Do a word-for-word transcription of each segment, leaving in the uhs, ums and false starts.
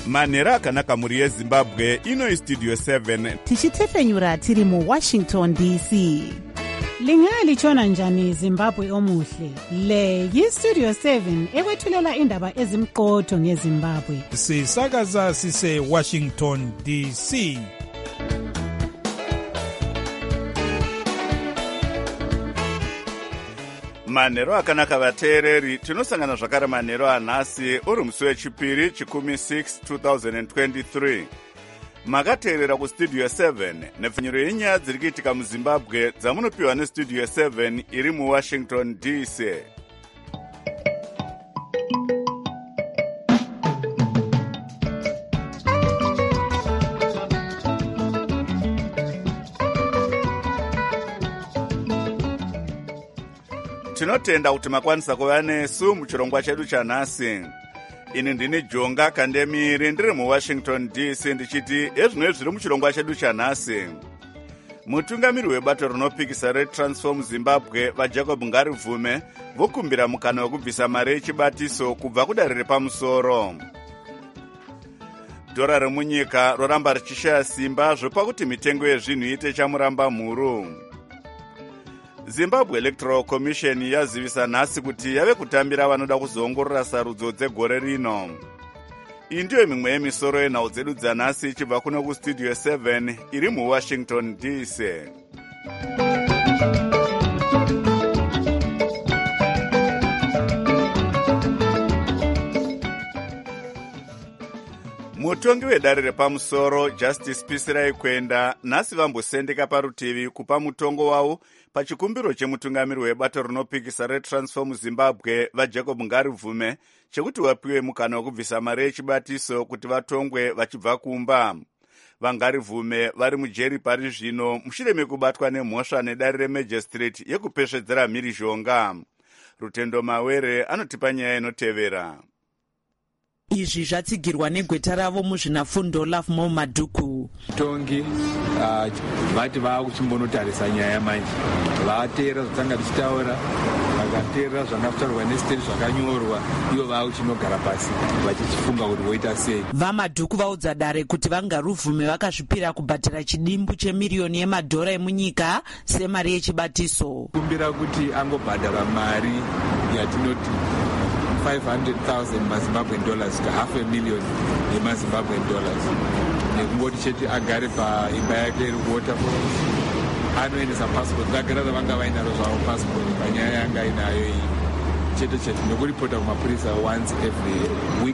manhero akanaka mhuri yezimbabwe. Ino istudio seven tichitefenyura tiri muwashington D C. Lingalitshona njani Zimbabwe omuhle? Le yistudio seven ekwethulela indaba ezimqotho ngeZimbabwe. Sisakaza sise Washington D C. manhero akanaka vateereri, tinosangana zvakare manhero anhasi uri musi wechipiri chikumi six twenty twenty-three. Makateerera kustudio seven nepfenyuro yenyaya dziri kuitika muzimbabwe dzamunopiwa nestudio seven iri muwashington D C. Tinotenda kuti makwanisa kuva nesu muchirongwa chedu chanhasi. Ini ndini Jonga Kandemiri ndiri muWashington D C ndichiti ezvino zviri muchirongwa chedu chanhasi. Mutungamiri webato rinopikisa reTransform Zimbabwe vaJacob Ngarivume vokumbira mukana wekubvisa mari yechibatiso kubva kudare repamusoro. Dhora remunyika roramba richishaya simba zvopa kuti mitengo yezvinhu iite chamuramba mhuru. Zimbabwe Electoral Commission yazivisa nhasi kuti yave kutambira vanoda kuzoongorora sarudzo dzegore rino. Iyi ndiyo mimwe yemisoro yenhau dzedu dzanhasi ichibva kuno kustudio seven iri muWashington D C. Mutongi wedare repamusoro Justice Pisirai Kwenda nhasi vambosendeka parutivi kupa mutongo wavo pachikumbiro chemutungamiri webato rinopikisa reTransform Zimbabwe vaJacob Ngarivume chekuti vapiwe mukana wekubvisa mari yechibatiso kuti vatongwe vachibva kumba. VaNgarivume vari mujeri pari zvino mushure mekubatwa nemhosva nedare reMagistrate yekupesvedzera mhirizhonga. Rutendo Mawere anotipa nyaya inotevera. Izvi zvatsigirwa negweta ravo muzvinafundo Love Mo Madhuku. Tongi vati vava kuchimbonotarisa nyaya manje. Vateera zvotanga tichitaura, vakateera zvanga kutaurwa nesiteri zvakanyorwa, ivo vava kuchinogara pasi vachichifunga kuti voita sei. VaMadhuku vaudza dare kuti vaNgarivume vakazvipira kubhatira chidimbu chemiriyoni yemadhora emunyika semari yechibatiso. Kumbira kuti angobhadhara mari yatinoti five hundred thousand maZimbabwean dollars to half a million yemaZimbabwean dollars. Nekungoti cheti agare paimba yake iri kuwaterfalls anoendesa passport vagara vanga vainaro zvavo passport panyaya yanga inayo iyi chete chete nekuripota kumapurisa once every week.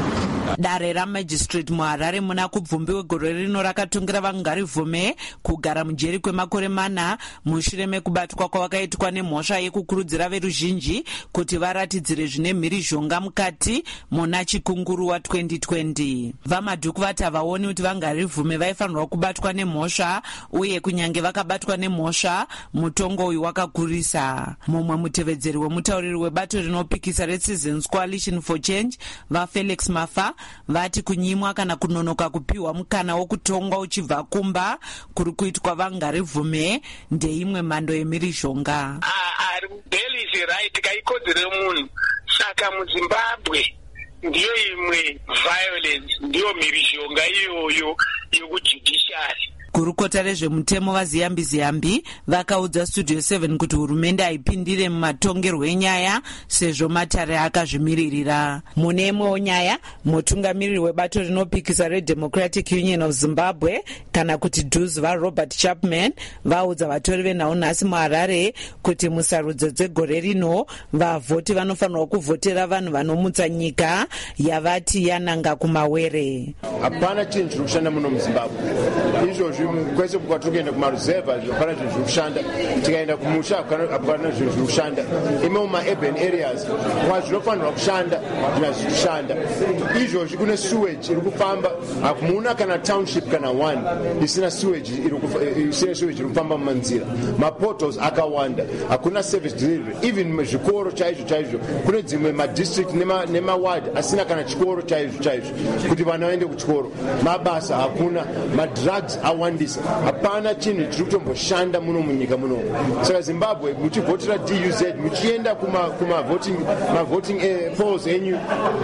Dare raMagistrate muHarare muna kubvumbi wegore rino rakatongira vaNgarivume kugara mujeri kwemakore mana mushure mekubatwa kwavakaitwa nemhosva yekukurudzira veruzhinji kuti varatidzire zvine mhirizhonga mukati muna chikunguru wa twenty twenty. VaMadhuku vati havaoni kuti vaNgarivume vaifanirwa kubatwa nemhosva uye kunyange vakabatwa nemhosva mutongo uyu wakakurisa. Mumwe mutevedzeri wemutauriri webato rinopikisa reCitizens Coalition for Change vaFelix Mafa vati kunyimwa kana kunonoka kupiwa mukana wokutongwa uchibva kumba kuri kuitwa vaNgarivume ndeimwe mhando yemhirizhonga. Ari bail is a right kaikodzero yemunhu. Saka muZimbabwe ndiyo imwe violence, ndiyo mhirizhonga iyoyo yekujudiciary. Gurukota rezvemutemo vaZiyambi Ziyambi vakaudza Studio seven kuti hurumende haipindire mumatongerwo enyaya sezvo matare akazvimiririra. Mune imwewo nyaya, mutungamiriri webato rinopikisa reDemocratic Union of Zimbabwe kana kuti D U Z vaRobert Chapman vaudza vatori venhau nhasi muHarare kuti musarudzo dzegore rino vavhoti vanofanirwa kuvhotera vanhu vanomutsa nyika yavati yananga kumawere. Hapana chinhu chiri kushanda muno muZimbabwe. Izvozvi kwese kwatokuenda kumaruzevha hapana zvinhu zviri kushanda, tikaenda kumusha hapana zvinhu zviri kushanda, imo mumaurban areas kwazvinofanirwa kushanda zvina zviri kushanda. Izvozvi kune sewage iri kufamba, hakumuna kana township kana one isina sewage isina sewage iri kufamba mumanzira. Maportals akawanda, hakuna service delivery. Even muzvikoro chaizvo chaizvo kune dzimwe madistrict nemaward asina kana chikoro chaizvo chaizvo kuti vana vaende kuchikoro. Mabasa hakuna, madrugs awanda wandisa hapana chinhu chiri kutomboshanda muno munyika muno. Saka Zimbabwe muchivhotera D U Z muchienda kuma kuma voting ma voting uh, polls enyu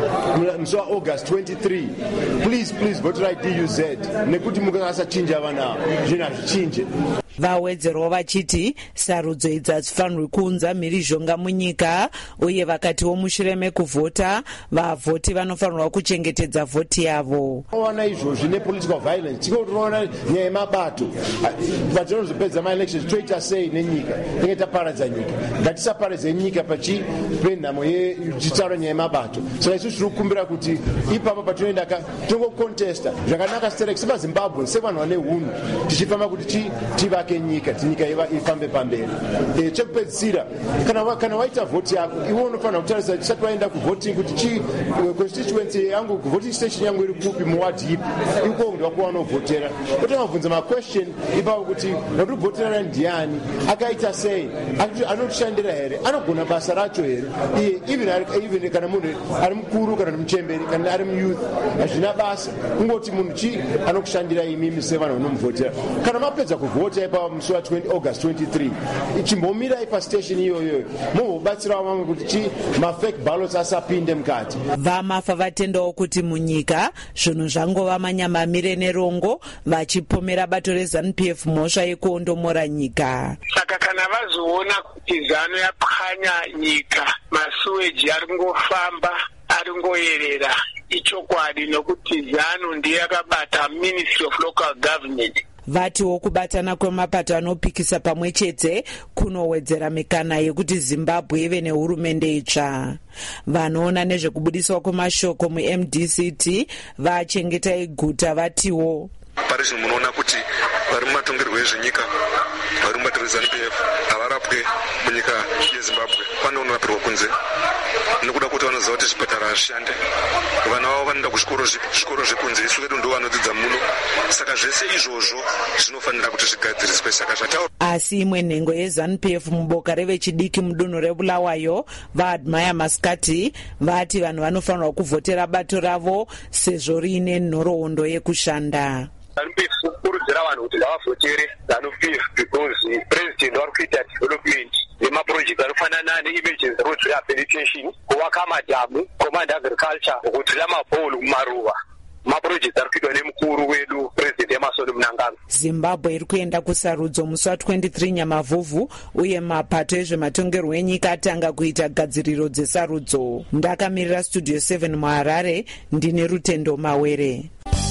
musi waAugust twenty-three, please please votera D U Z nekuti mukasachinja vana zvinhu hazvichinje. Vawedzerwa vachiti sarudzo idzi hadzifanirwi kuunza mhirizhonga munyika, uye vakatiwo mushure mekuvhota vavhoti vanofanirwa kuchengetedza vhoti yavo. Ona izvozvi nepolitical violence tikotoona nyaya yemabato patinozopedza maelections toita sei nenyika, tinge taparadza nyika. Ngatisaparadze nyika pachi penhamo yechitaura nyaya yemabato. Saka isusu tiri kukumbira kuti ipapa patinoenda tongocontesta zvakanaka sevaZimbabwe sevanhu vane hunhu tichifamba kuti tiva nyika tinyika ifambe pamberi. E, chekupedzisira kana kana waita vhoti yako iwe unofanira kutarisa tisati waenda kuvoting kuti chi constituency yangu voting station yangu iri kupi muwadi ipi iko ndo kwanovhotera. Utomabvunza ma question ipapo kuti ndovhotera ndiani, akaita sei, anotishandira here, anogona basa racho here, iye even even kana munhu ari mukuru kana muchemberi kana ari muyouth hazvina basa, kungoti munhu chi anokushandira imimi sevanhu vanomuvhotera. Kana mapedza kuvhota musi waAugust twenty-three ichimbomirai pastation iyoyo mubobatsirawo vamwe kuti chi mafake ballots asapinde mukati. Vamafa vatendawo kuti munyika zvinhu zvangova manyamamire nerongo, vachipomera bato reZANU-P F mhosva yekuondomora nyika. Saka kana vazoona kuti ZANU yapwanya nyika, masuweji ari kungofamba ari ngoyerera, ichokwadi nokuti ZANU ndiye akabata Ministry of Local Government. Vatiwo kubatana kwemapato anopikisa pamwe chete kunowedzera mikana yekuti Zimbabwe ive nehurumende itsva. Vanoona nezvekubudiswa kwemashoko mu-M D C T vachengetai guta vatiwo pari zvinhu munoona kuti vari mumatongerwo ezvenyika vari mubato reZANU-P F havarapwe munyika yeZimbabwe, pane unorapirwa kunze nekuda kuti vanoziva kuti zvipatara hazvishande, vana vavo vanoenda kuzvikoro zvikoro zvekunze, isu vedu ndo vanodzidza muno. Saka zvese izvozvo zvinofanira kuti zvigadziriswe. Saka zvataura asi imwe nhengo yeZANU-P F muboka revechidiki mudunhu reBulawayo vaAdmire Maskati vati vanhu vanofanirwa kuvhotera bato ravo sezvo riine nhoroondo yekushanda. ZANU-P F kukurudzira vanhu kuti ngavavhotere ZANU-P F because president vari kuita development nemaproject anofanana ne-emergency roads rehabilitation, kuvaka madhamu, command agriculture, kudrila mabholu kumaruva, maproject ari kuitwa nemukuru wedu president Emmerson Mnangagwa. Zimbabwe iri kuenda kusarudzo musi wa-twenty-three Nyamavhuvhu, uye mapato ezvematongerwo enyika atanga kuita gadziriro dzesarudzo. Ndakamirira Studio seven muHarare, ndine Rutendo Mawere.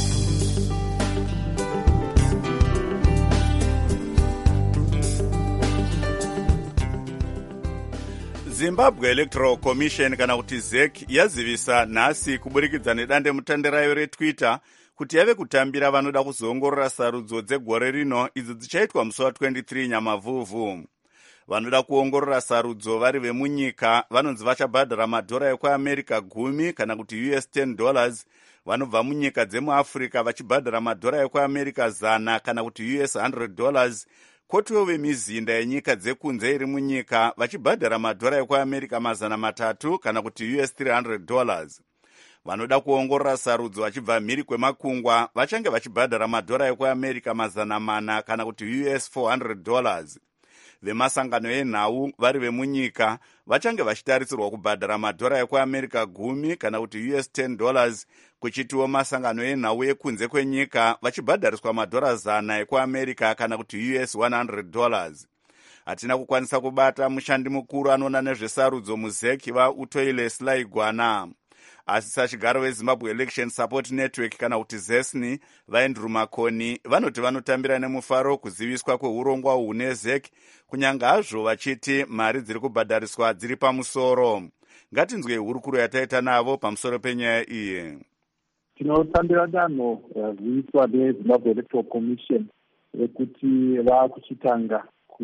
Zimbabwe Electoral Commission kana kuti Z E C yazivisa nhasi kuburikidza nedande mutande rayo reTwitter kuti yave kutambira vanoda kuzoongorora sarudzo dzegore rino idzo dzichaitwa musi wa-twenty-three Nyamavhuvhu. Vanoda kuongorora sarudzo vari vemunyika vanonzi vachabhadhara madhora ekuAmerica gumi kana kuti U S ten dollars, vanobva munyika dzemuAfrica vachibhadhara madhora ekuAmerica zana kana kuti U S one hundred dollars, kotiwo vemizinda yenyika dzekunze iri munyika vachibhadhara madhora ekuAmerica mazana matatu kana kuti U S three hundred dollars. Vanoda kuongorora sarudzo vachibva mhiri kwemakungwa vachange vachibhadhara madhora ekuAmerica mazana mana kana kuti U S four hundred dollars. Vemasangano enhau vari vemunyika vachange vachitarisirwa kubhadhara madhora ekuAmerica gumi kana kuti U S ten dollars, kuchitiwo masangano enhau ekunze kwenyika vachibhadhariswa madhora zana ekuAmerica kana kuti U S one hundred dollars. Hatina kukwanisa kubata mushandi mukuru anoona nezvesarudzo muZ E C vaUtoile Selaigwana. Asi sachigaro veZimbabwe Election Support Network kana kuti ZESNI vaAndrew Makoni vanoti vanotambira nemufaro kuziviswa kweurongwa hune Z E C, kunyanga hazvo vachiti mari dziri kubhadhariswa dziri pamusoro. Ngatinzwe hurukuro yataita navo pamusoro penyaya iyi. Tinotambira danho raziviswa neZimbabwe Electoral Commission rekuti vakuchitanga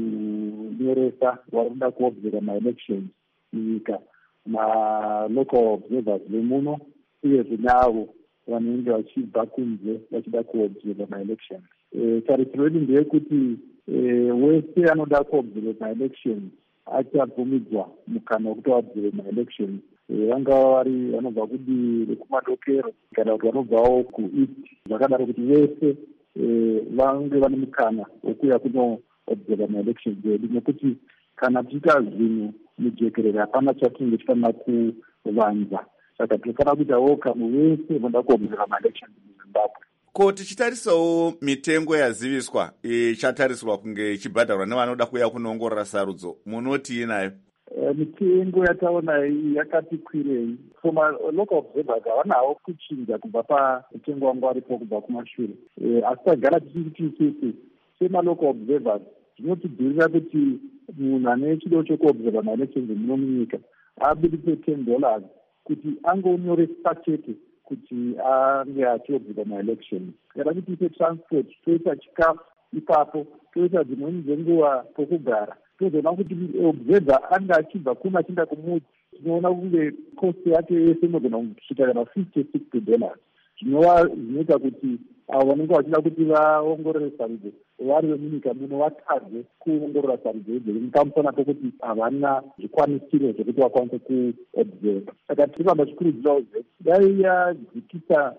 kunyoresa vari kuda kuobserva ma-elections munyika ma-local observers vemuno uyezve navo vanenge vachibva kunze vachida kuobserva ma-elections. Tarisiro yedu ndeyekuti wese anoda kuobserva ma-elections achabvumidzwa mukana wekuti vaobserve ma-elections, vangava vari vanobva kudii rekumadokero kana kuti vanobvawo kueast, zvakadaro kuti vese vange vane mukana wokuya kunoobserva maelections edu, nekuti kana tiita zvinhu mujekerere hapana chatinenge tifanira kuvanza. Saka tinofanira kuita wokamu wese voda kuobserva maelections muzimbabwe. Ko tichitarisawo mitengo yaziviswa ichatarisirwa kunge ichibhadharwa nevanoda kuuya kunoongorora sarudzo, munoti inayo? Mitengo yataona yakati kwirei. So malocal observers havanawo kuchinja kubva pamutengo wangu aripo kubva kumashure, asi tagara tichiti isusu semalocal observers zvinotidhurira kuti munhu ane chido chokuobserva maelections muno munyika abudise ten dollars kuti angonyoresa chete kuti ange achiobserva maelections. Kana kuti ite transport, toita chikafu ipapo, toita dzimweni dzenguva pokugara, tozoona kuti observer anga achibva kuno achienda kumudzi, tinoona kunge cost yake yese inogona kusvika kana fifty sixty dollars, zvinova zvinoita kuti avo vanenge vachida kuti vaongorore sarudzo vari vemunyika muno vatadze kuongorora sarudzo idzi nepamusana pokuti havana zvikwanisiro zvokuti vakwanise kuobserva. Saka tiramba tichikurudzirawo zve dai yadzikisa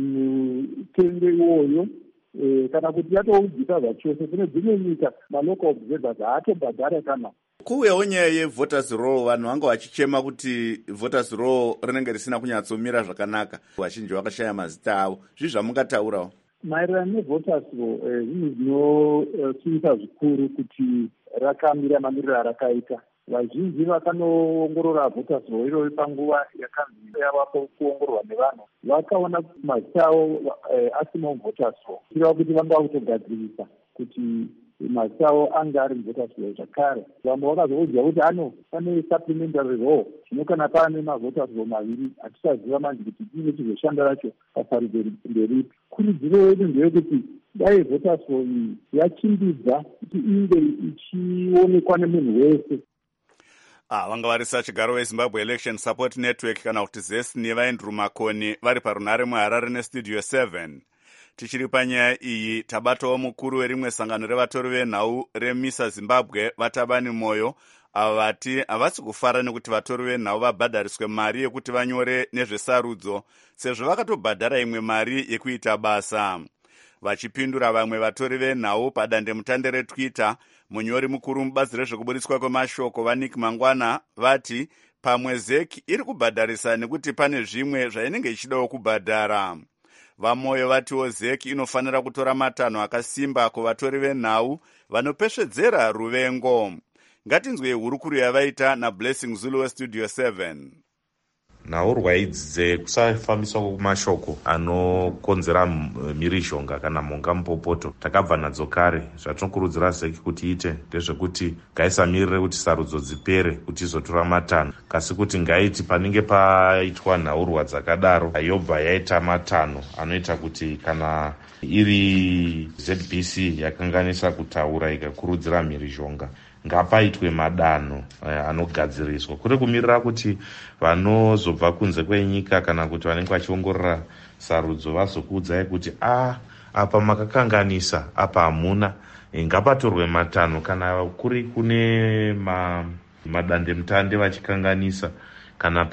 mutengo iwoyo, kana kuti yatoudzika zvachose. Kune dzimwe nyika malocal observers haatobhadhara kana kuuyawo nyaya yevoters roll. Vanhu vanga vachichema kuti voters roll rinenge risina kunyatsomira zvakanaka, vazhinji vakashaya mazita avo. Zvii zvamungataurawo maererano nevoters roll? Zvinhu zvinosivisa zvikuru kuti rakamira mamiriro arakaita. Vazhinji vakanoongorora voters roll iroyo panguva yakanzi yavapo kuongororwa nevanhu, vakaona kuti mazita avo asimo voters roll, kureva kuti vanga vakutogadzirisa kuti mazita avo anga ari voters roll zvakare. Vamwe vakazoudzwa kuti ano pane supplementary roll, zvino kana paane mavoters roll maviri hatisaziva manje kuti ine chizoshanda racho pasarudzo nderipi. Kurudziro yedu ndeyekuti dai voters roll iyi yachimbidza kuti inge ichionekwa nemunhu wese. Ah, vanga vari sachigaro weZimbabwe Election Support Network kana kuti ZES nevaendru makoni vari parunare muHarare nestudio seven. Tichiri panyaya iyi tabatawo mukuru werimwe sangano revatori venhau remisa Zimbabwe Vatabani Moyo, ava vati havasi kufara nekuti vatori venhau vabhadhariswe mari yekuti vanyore nezvesarudzo sezvo vakatobhadhara imwe mari yekuita basa. Vachipindura vamwe vatori venhau padandemutande reTwitter, munyori mukuru mubazi rezvekuburitswa kwemashoko vaNick Mangwana vati pamwe Z E C iri kubhadharisa nekuti pane zvimwe zvainenge ichidawo kubhadhara. Vamoyo vatiwo Z E C inofanira kutora matanho akasimba kuvatori venhau vanopesvedzera ruvengo. Ngatinzwe hurukuru yavaita naBlessing Zulu westudio seven. Nhaurwa idzi dzekusafambiswa kwemashoko anokonzera mhirizhonga kana mhonga mupopoto takabva nadzo kare. Zvatinokurudzira Z E C kuti ite ndezvekuti ngaisamirire kuti sarudzo dzipere kuti izotora matanho, kasi kuti ngaiti panenge paitwa nhaurwa dzakadaro yobva yaita matanho anoita kuti kana iri Z B C yakanganisa kutaura ikakurudzira mhirizhonga ngapaitwe madanho eh, anogadziriswa, kuri kumirira kuti vanozobva kunze kwenyika kana kuti vanenge vachiongorora sarudzo vazokuudzai kuti ah, apa makakanganisa, apa hamuna, e, ngapatorwe matanho. Kana kuri kune ma, madandemutande vachikanganisa, kana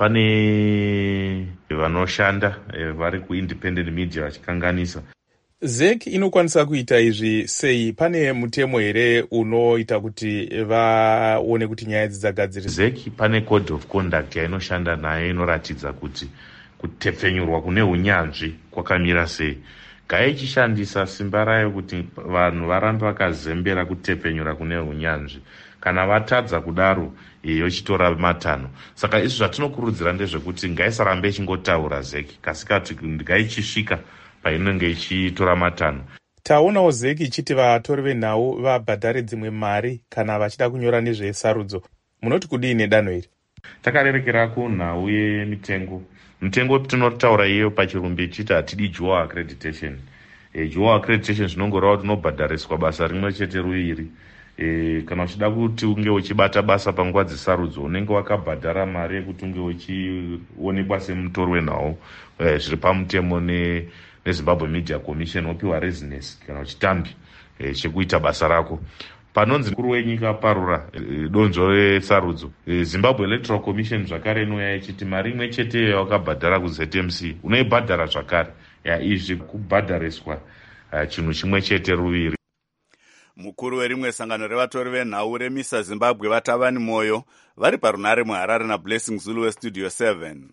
pane vanoshanda e, vari kuindependent media vachikanganisa. Z E C inokwanisa kuita izvi sei? Pane mutemo here unoita kuti vaone kuti nyaya idzi dzagadziriswa? Z E C pane code of conduct yainoshanda nayo inoratidza kuti kutepfenyurwa kune unyanzvi kwakamira sei. Gaichishandisa simba rayo kuti vanhu varambe vakazembera kutepfenyura kune unyanzvi. Kana vatadza kudaro yochitora matanho. Saka izvi zvatinokurudzira ndezvekuti ngaisarambe ichingotaura Z E C, kasi kati ngaichisvika painenge ichitora matanho. Taonawo Z E C ichiti vatori venhau vabhadhare dzimwe mari kana vachida kunyora nezvesarudzo. Munoti kudini danho iri? Takarerekera kunhau yemitengo. Mitengo tinotaura iyo pachirumbi ichiti hatidi dual accreditation. E, dual accreditation zvinongoreva kuti unobhadhariswa basa rimwe chete ruiri. E, kana uchida kuti unge uchibata basa panguva dzesarudzo unenge wakabhadhara mari yekuti unge uchionekwa semutori wenhau e, zviri pamutemo ne neZimbabwe Media Commission, opiwa residence kana uchitambi e, chekuita basa rako. Panonzi mukuru wenyika parura e, donzvo resarudzo e, Zimbabwe Electoral Commission zvakare inouya ichiti mari imwe chete yakabhadhara kuZ M C unoibhadhara zvakare. Ya izvi kubhadhariswa uh, chinhu chimwe chete ruviri. Mukuru werimwe sangano revatori venhau remisa Zimbabwe vatavani moyo vari parunare muHarare naBlessing Zulu weStudio seven.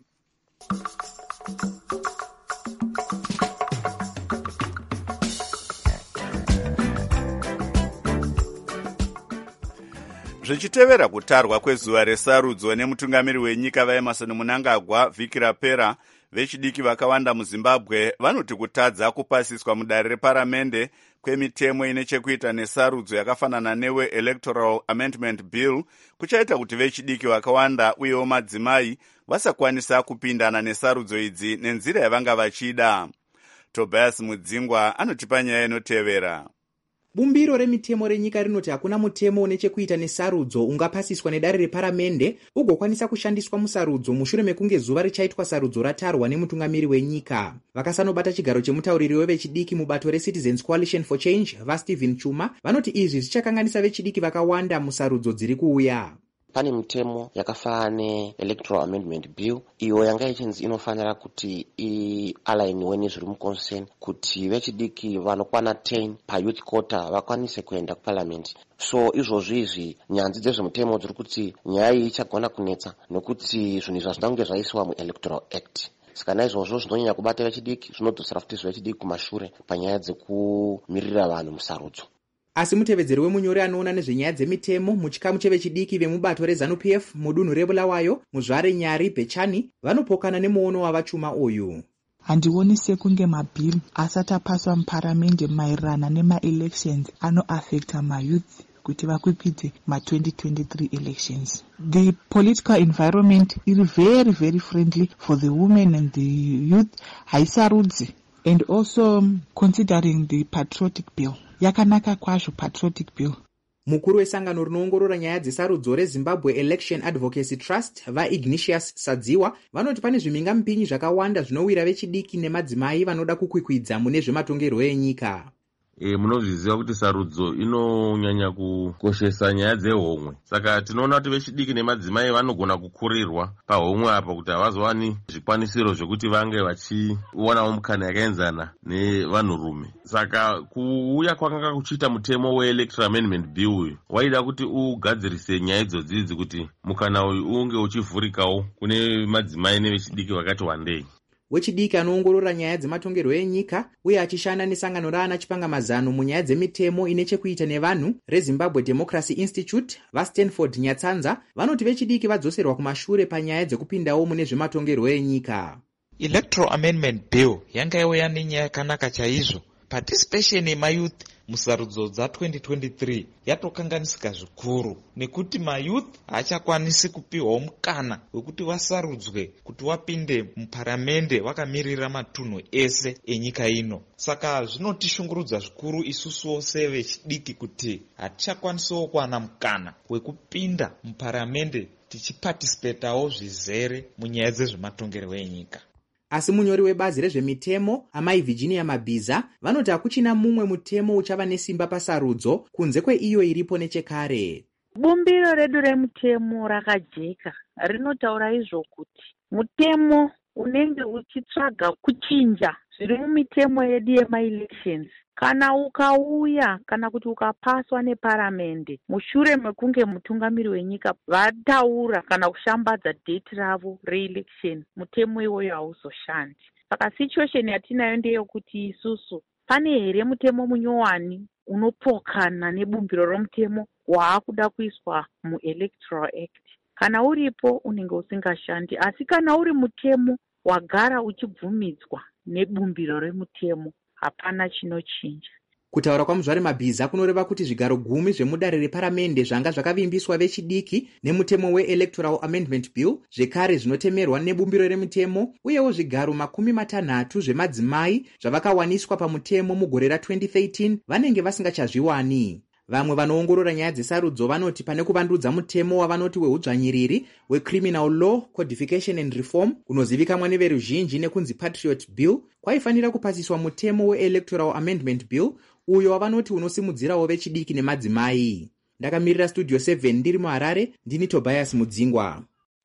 Zvichitevera kutarwa kwezuva resarudzo nemutungamiri wenyika vaEmerson Mnangagwa vhiki rapera, vechidiki vakawanda muZimbabwe vanoti kutadza kupasiswa mudare reparamende kwemitemo ine chekuita nesarudzo yakafanana newe Electoral Amendment Bill kuchaita kuti vechidiki vakawanda uyewo madzimai vasakwanisa kupindana nesarudzo idzi nenzira yavanga vachida. Tobias Mudzingwa anotipa nyaya inotevera. Bumbiro remitemo renyika rinoti hakuna mutemo une chekuita nesarudzo ungapasiswa nedare reparamende ugokwanisa kushandiswa musarudzo mushure mekunge zuva richaitwa sarudzo ratarwa nemutungamiri wenyika. Vakasanobata chigaro chemutauriri wevechidiki mubato reCitizens Coalition for Change vaStephen Chuma vanoti izvi zvichakanganisa vechidiki vakawanda musarudzo dziri kuuya. Pane mutemo yakafanana neElectoral Amendment Bill iyo yanga ichinzi inofanira kuti ialigniwe nezviri muconcern kuti vechidiki vanokwana ten payouth quota vakwanise kuenda kuparliament. So izvozvi izvi nyanzi dzezvemutemo dziri kuti nyaya iyi ichagona kunetsa nokuti zvinhu izvi hazvina kunge zvaiswa muElectoral Act. Saka naizvozvo zvinonyanya kubata vechidiki, zvinodzosera futi vechidiki kumashure panyaya dzekumirira vanhu musarudzo. Asi mutevedzeri wemunyori anoona nezvenyaya dzemitemo muchikamu chevechidiki vemubato reZANU-P F mudunhu reBulawayo Muzvare Nyari Bechani vanopokana nemuono wavachuma uyu. Handioni sekunge mabhili asati apaswa muparamende maererano nemaelections anoaffecta mayouth kuti vakwikwidze ma-twenty twenty-three elections. The political environment is very very friendly for the women and the youth, haisarudzi. And also considering the patriotic bill, yakanaka kwazvo patriotic bill. Mukuru wesangano rinoongorora nyaya dzesarudzo reZimbabwe Election Advocacy Trust vaIgnatius Sadziwa vanoti pane zviminga mupinyi zvakawanda zvinowira vechidiki nemadzimai vanoda kukwikwidza mune zvematongerwo enyika. E, munozviziva kuti sarudzo inonyanya kukoshesa nyaya dzehomwe. Saka tinoona kuti vechidiki nemadzimai vanogona kukurirwa pahomwe apa kuti havazowani zvikwanisiro zvokuti vange vachionawo mukana yakaenzana nevanhurume. Saka kuuya kwakanga kuchiita mutemo weElectoral Amendment Bill uyu waida kuti ugadzirise nyaya idzodzidzi kuti mukana uyu unge uchivhurikawo kune madzimai nevechidiki vakati wandei. Wechidiki anoongorora nyaya dzematongerwo enyika uye achishanda nesangano raana chipangamazano munyaya dzemitemo ine chekuita nevanhu reZimbabwe Democracy Institute vaStanford Nyatsanza vanoti vechidiki vadzoserwa kumashure panyaya dzekupindawo mune zvematongerwo enyika. Electoral Amendment Bill yanga yauya nenyaya yakanaka chaizvo. Participation yemayouth musarudzo dza twenty twenty-three yatokanganisika zvikuru nekuti mayouth haachakwanisi kupiwawo mukana wekuti vasarudzwe kuti vapinde muparamende vakamirira matunhu ese enyika ino. Saka zvinotishungurudza zvikuru isusuwo sevechidiki kuti hatichakwanisawo kuwana mukana wekupinda muparamende tichiparticipatawo zvizere munyaya dzezvematongerwo enyika. Asi munyori webazi rezvemitemo amai Virginia Mabhiza vanoti hakuchina mumwe mutemo uchava nesimba pasarudzo kunze kweiyo iripo nechekare. Bumbiro redu remutemo rakajeka rinotaura izvo kuti mutemo unenge uchitsvaga kuchinja zviri mumitemo yedu yema-elections kana ukauya kana kuti ukapaswa neparamende mushure mekunge mutungamiri wenyika vataura kana kushambadza date ravo re-election, mutemo iwoyo hauzoshandi. Saka situation yatinayo ndeyekuti isusu pane here mutemo munyowani unopokana nebumbiro romutemo waakuda kuiswa muElectoral Act. Kana uripo unenge usingashandi, asi kana uri mutemo wagara uchibvumidzwa nebumbiro remutemo hapana chinochinja. Kutaura kwaMuzvare Mabhiza kunoreva kuti zvigaro gumi zvemudare reparamende zvanga zvakavimbiswa vechidiki nemutemo weElectoral Amendment Bill zvekare zvinotemerwa nebumbiro remutemo uyewo zvigaro makumi matanhatu zvemadzimai zvavakawaniswa pamutemo mugore ra-twenty thirteen vanenge vasingachazviwani. Vamwe vanoongorora nyaya dzesarudzo vanoti pane kuvandudza mutemo wavanoti weudzvanyiriri weCriminal Law Codification and Reform unozivikanwa neveruzhinji nekunzi Patriot Bill kwaifanira kupasiswa mutemo weElectoral Amendment Bill uyo wavanoti unosimudzirawo vechidiki nemadzimai. Ndakamirira Studio seven ndiri muHarare, ndini Tobias Mudzingwa.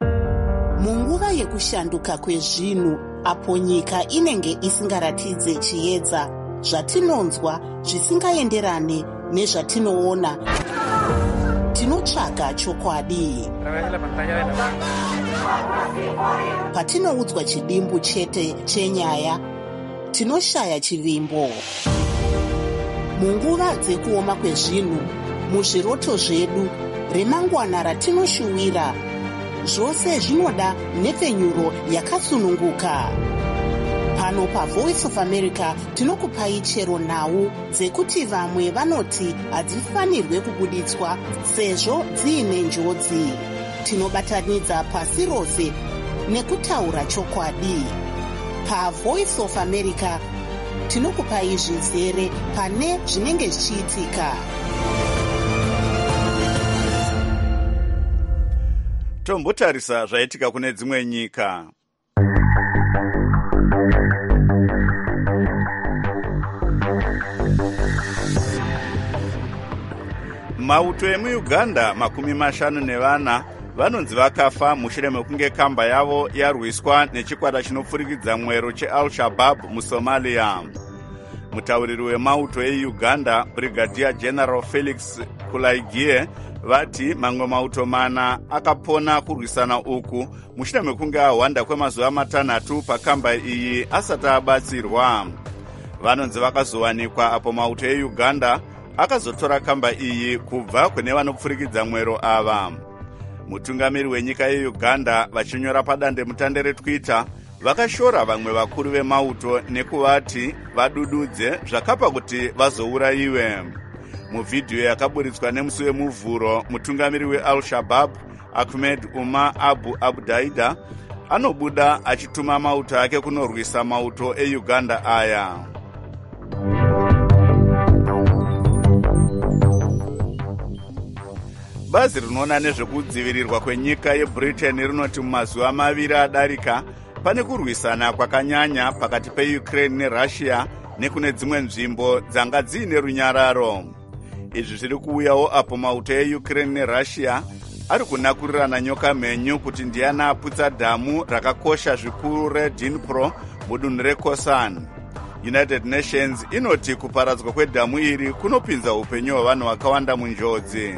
Munguva yekushanduka kwezvinhu apo nyika inenge isingaratidze chiedza, zvatinonzwa zvisingaenderane nezvatinoona. Tinotsvaga chokwadi. Patinoudzwa chidimbu chete chenyaya, tinoshaya chivimbo. Munguva dzekuoma kwezvinhu, muzviroto zvedu, remangwana ratinoshuwira, zvose zvinoda nhepfenyuro yakasununguka. Pano paVoice of America tinokupai chero nhau dzekuti vamwe vanoti hadzifanirwe kubuditswa sezvo dziine njodzi. Tinobatanidza pasi rose nekutaura chokwadi. PaVoice of America tinokupai zvizere pane zvinenge zvichiitika. Tombotarisa zvaitika kune dzimwe nyika. Mauto emuUganda makumi mashanu nevana vanonzi vakafa mushure mekunge kamba yavo yarwiswa nechikwata chinopfurikidza mwero cheAl-Shabaab muSomalia. Mutauriri wemauto eUganda, Brigadier General Felix Kulaigie, vati mamwe mauto mana akapona kurwisana uku mushure mekunge ahwanda kwemazuva matanhatu pakamba iyi asati abatsirwa. Vanonzi vakazowanikwa apo mauto eUganda akazotora kamba iyi kubva kune vanopfurikidza mwero ava. Mutungamiri wenyika yeUganda vachinyora padande mutande reTwitter vakashora vamwe vakuru vemauto nekuvati vadududze zvakapa kuti vazourayiwe. Muvhidhiyo yakaburitswa nemusi wemuvhuro, mutungamiri weAl-Shabaab Ahmed Umar Abu Abdaida anobuda achituma mauto ake kunorwisa mauto eUganda aya. Bazi rinoona nezvekudzivirirwa kwenyika yeBritain rinoti mumazuva maviri adarika pane kurwisana kwakanyanya pakati peUkraine neRussia nekune dzimwe nzvimbo dzanga dziine runyararo. Izvi zviri kuuyawo apo mauto eUkraine neRussia ari kunakurirana nyoka mhenyu kuti ndiani aputsa dhamu rakakosha zvikuru reDnipro mudunhu reKherson. United Nations inoti kuparadzwa kwedhamu iri kunopinza upenyu hwavanhu vakawanda munjodzi.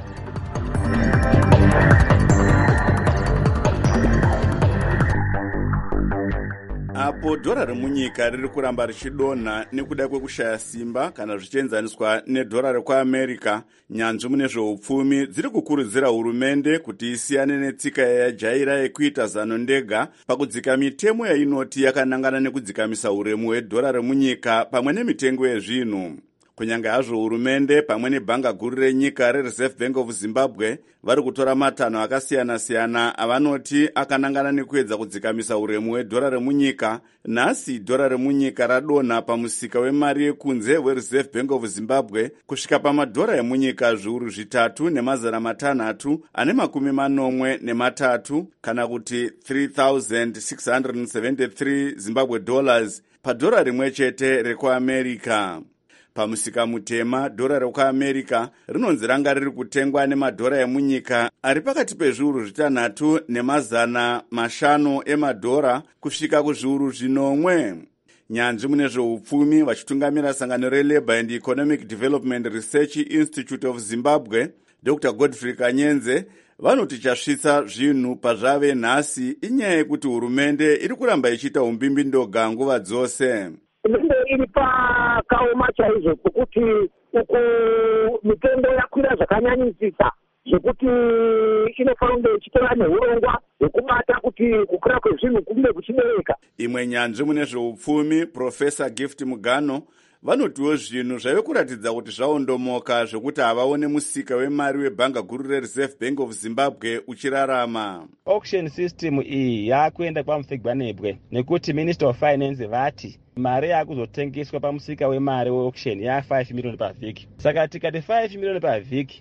Apo dhora remunyika riri kuramba richidonha nekuda kwekushaya simba kana zvichienzaniswa nedhora rekuAmerica, nyanzvi mune zveupfumi dziri kukurudzira hurumende kuti isiyane netsika yajaira yekuita zano ndega pakudzika mitemo yainoti yakanangana nekudzikamisa uremu hwedhora remunyika pamwe nemitengo yezvinhu. Kunyanga hazvo hurumende pamwe nebhanga guru renyika reReserve Bank of Zimbabwe vari kutora matanho akasiyana-siyana avanoti akanangana nekuedza kudzikamisa uremu hwedhora remunyika, nhasi dhora remunyika radonha pamusika wemari yekunze weReserve Bank of Zimbabwe kusvika pamadhora emunyika zviuru zvitatu nemazana matanhatu ane makumi manomwe nematatu kana kuti three thousand six hundred seventy-three Zimbabwe dollars padhora rimwe chete rekuAmerica. Pamusika mutema, dhora rekuAmerica rinonzi ranga riri kutengwa nemadhora emunyika ari pakati pezviuru zvitanhatu nemazana mashanu emadhora kusvika kuzviuru zvinomwe. Nyanzvi mune zveupfumi vachitungamira sangano reLabour and Economic Development Research Institute of Zimbabwe, Doctor Godfrey Kanyenze, vanoti chasvitsa zvinhu pazvave nhasi inyaya yekuti hurumende iri kuramba ichiita umbimbi ndoga nguva dzose. Hurumende iri pakaoma chaizvo pokuti uku mitengo yakwira zvakanyanyisisa zvekuti inofanira kunge ichitora neurongwa hwekubata kuti kukwira kwezvinhu kunge kuchibereka. Imwe nyanzvi mune zveupfumi, Profesa Gift Mugano, vanotiwo zvinhu zvaive kuratidza kuti zvaondomoka zvekuti havaone musika wemari webhanga guru reReserve Bank of Zimbabwe uchirarama. Auction system iyi yakuenda pamufigwanebwe nekuti Minister of Finance vati mari yakuzotengeswa pamusika wemari weauction ya five million pavhiki. Saka tikati five million pavhiki,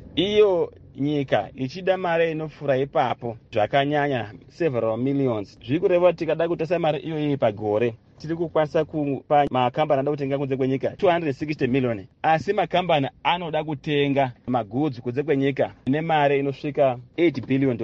iyo nyika ichida mari inopfuura ipapo zvakanyanya several millions. Zviri kureva tikada kutasa mari iyo iyi pagore tiri kukwanisa kupa makambani anoda kutenga kunze kwenyika two hundred sixty million, asi makambani anoda kutenga magoods kunze kwenyika ine mari inosvika eight billion dollars.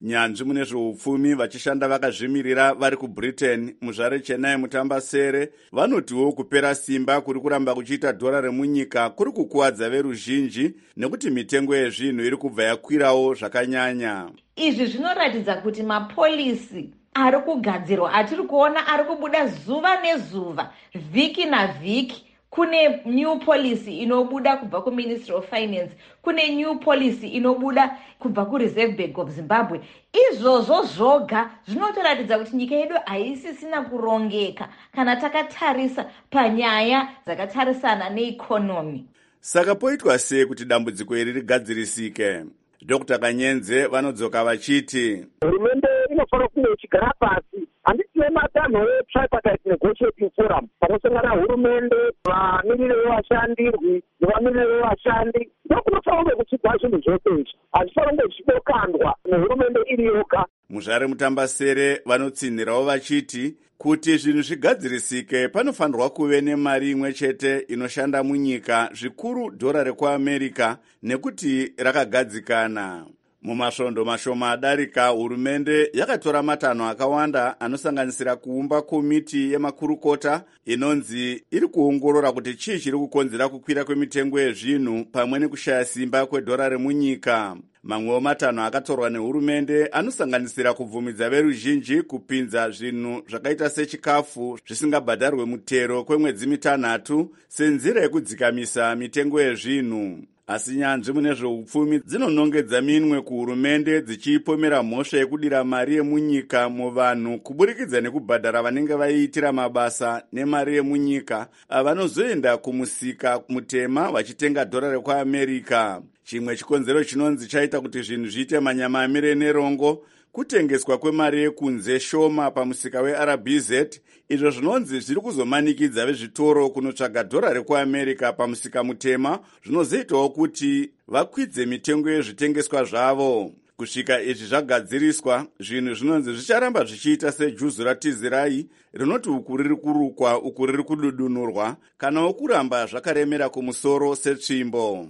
nyanzvi mune zveupfumi vachishanda vakazvimirira vari kubritain muzvare Chennai Mutambasere vanotiwo kupera simba kuri kuramba kuchiita dhora remunyika kuri kukuwadza veruzhinji nekuti mitengo yezvinhu iri kubva yakwirawo zvakanyanya. Izvi zvinoratidza kuti mapolisi ari kugadzirwa atiri kuona ari kubuda zuva nezuva, vhiki navhiki. Kune new policy inobuda kubva kuMinistry of Finance, kune new policy inobuda kubva kuReserve Bank of Zimbabwe. Izvozvo zvoga zvinotoratidza kuti nyika yedu haisisina kurongeka kana takatarisa panyaya dzakatarisana neikonomi. Saka poitwa sei kuti dambudziko iri rigadzirisike? Doctor Kanyenze vanodzoka vachiti hurumende inofanira kunge ichigara pasi. Handiti nematanho etripartite negotiating forum panosangana hurumende, vamiriri vevashandi nevamiriri vevashandi. Ndokunofanira kunge kuchigwa zvinhu zvose izvi, hazvifanira kunge zvichidokandwa nehurumende iri yoga. Muzvare Mutambasere vanotsinhirawo vachiti kuti zvinhu zvigadzirisike panofanirwa kuve nemari imwe chete inoshanda munyika, zvikuru dhora rekuAmerica, nekuti rakagadzikana. Mumasvondo mashoma adarika, hurumende yakatora matanho akawanda anosanganisira kuumba komiti yemakurukota inonzi iri kuongorora kuti chii chiri kukonzera kukwira kwemitengo yezvinhu pamwe nekushaya simba kwedhora remunyika. Mamwewo matanho akatorwa nehurumende anosanganisira kubvumidza veruzhinji kupinza zvinhu zvakaita sechikafu zvisingabhadharwe mutero kwemwedzi mitanhatu senzira yekudzikamisa mitengo yezvinhu. Asi nyanzvi mune zveupfumi dzinonongedza minwe kuhurumende dzichipomera mhosva yekudira mari yemunyika muvanhu kuburikidza nekubhadhara vanenge vaiitira mabasa nemari yemunyika avanozoenda kumusika mutema vachitenga dhora rekuAmerica. Chimwe chikonzero chinonzi chaita kuti zvinhu zviite manyama amire nerongo kutengeswa kwemari yekunze shoma pamusika weR B Z, izvo zvinonzi zviri kuzomanikidza vezvitoro kunotsvaga dhora rekuAmerica pamusika mutema, zvinozoitawo kuti vakwidze mitengo yezvitengeswa zvavo. Kusvika izvi zvagadziriswa, zvinhu zvinonzi zvicharamba zvichiita sejuzu ratizirai rinoti uku riri kurukwa uku riri kududunurwa, kanawo kuramba zvakaremera kumusoro setsvimbo.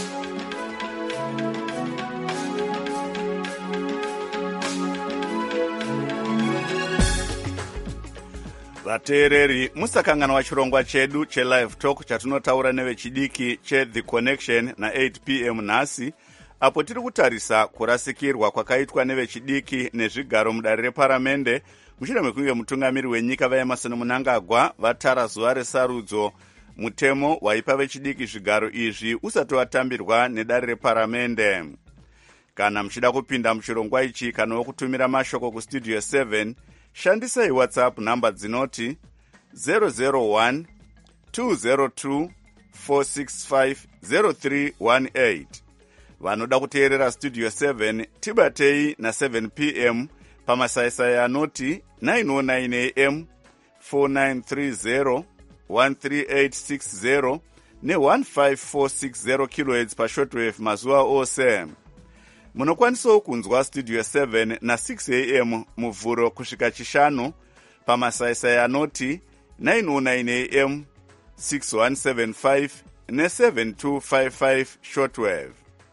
Vateereri, musakanganwa chirongwa chedu chelive talk chatinotaura nevechidiki cheThe Connection na eight p m nhasi, apo tiri kutarisa kurasikirwa kwakaitwa nevechidiki nezvigaro mudare reparamende mushure mekunge mutungamiri wenyika vaEmmerson Mnangagwa vatara zuva resarudzo mutemo waipa vechidiki zvigaro izvi usati watambirwa nedare reparamende. Kana muchida kupinda muchirongwa ichi kana kutumira mashoko kustudio seven, shandisai WhatsApp namba dzinoti zero zero one two zero two four six five zero three one eight. Vanoda kuteerera Studio seven tibatei na seven p m pamasaisai anoti nine oh nine a m four nine three zero one three eight six zero ne one five four six zero kilohertz pashortwave mazuva ose. Munokwanisawo kunzwa Studio seven na six a m muvhuro kusvika chishanu pamasaisai anoti nine oh nine a m six one seven five ne seven two five five shortwave.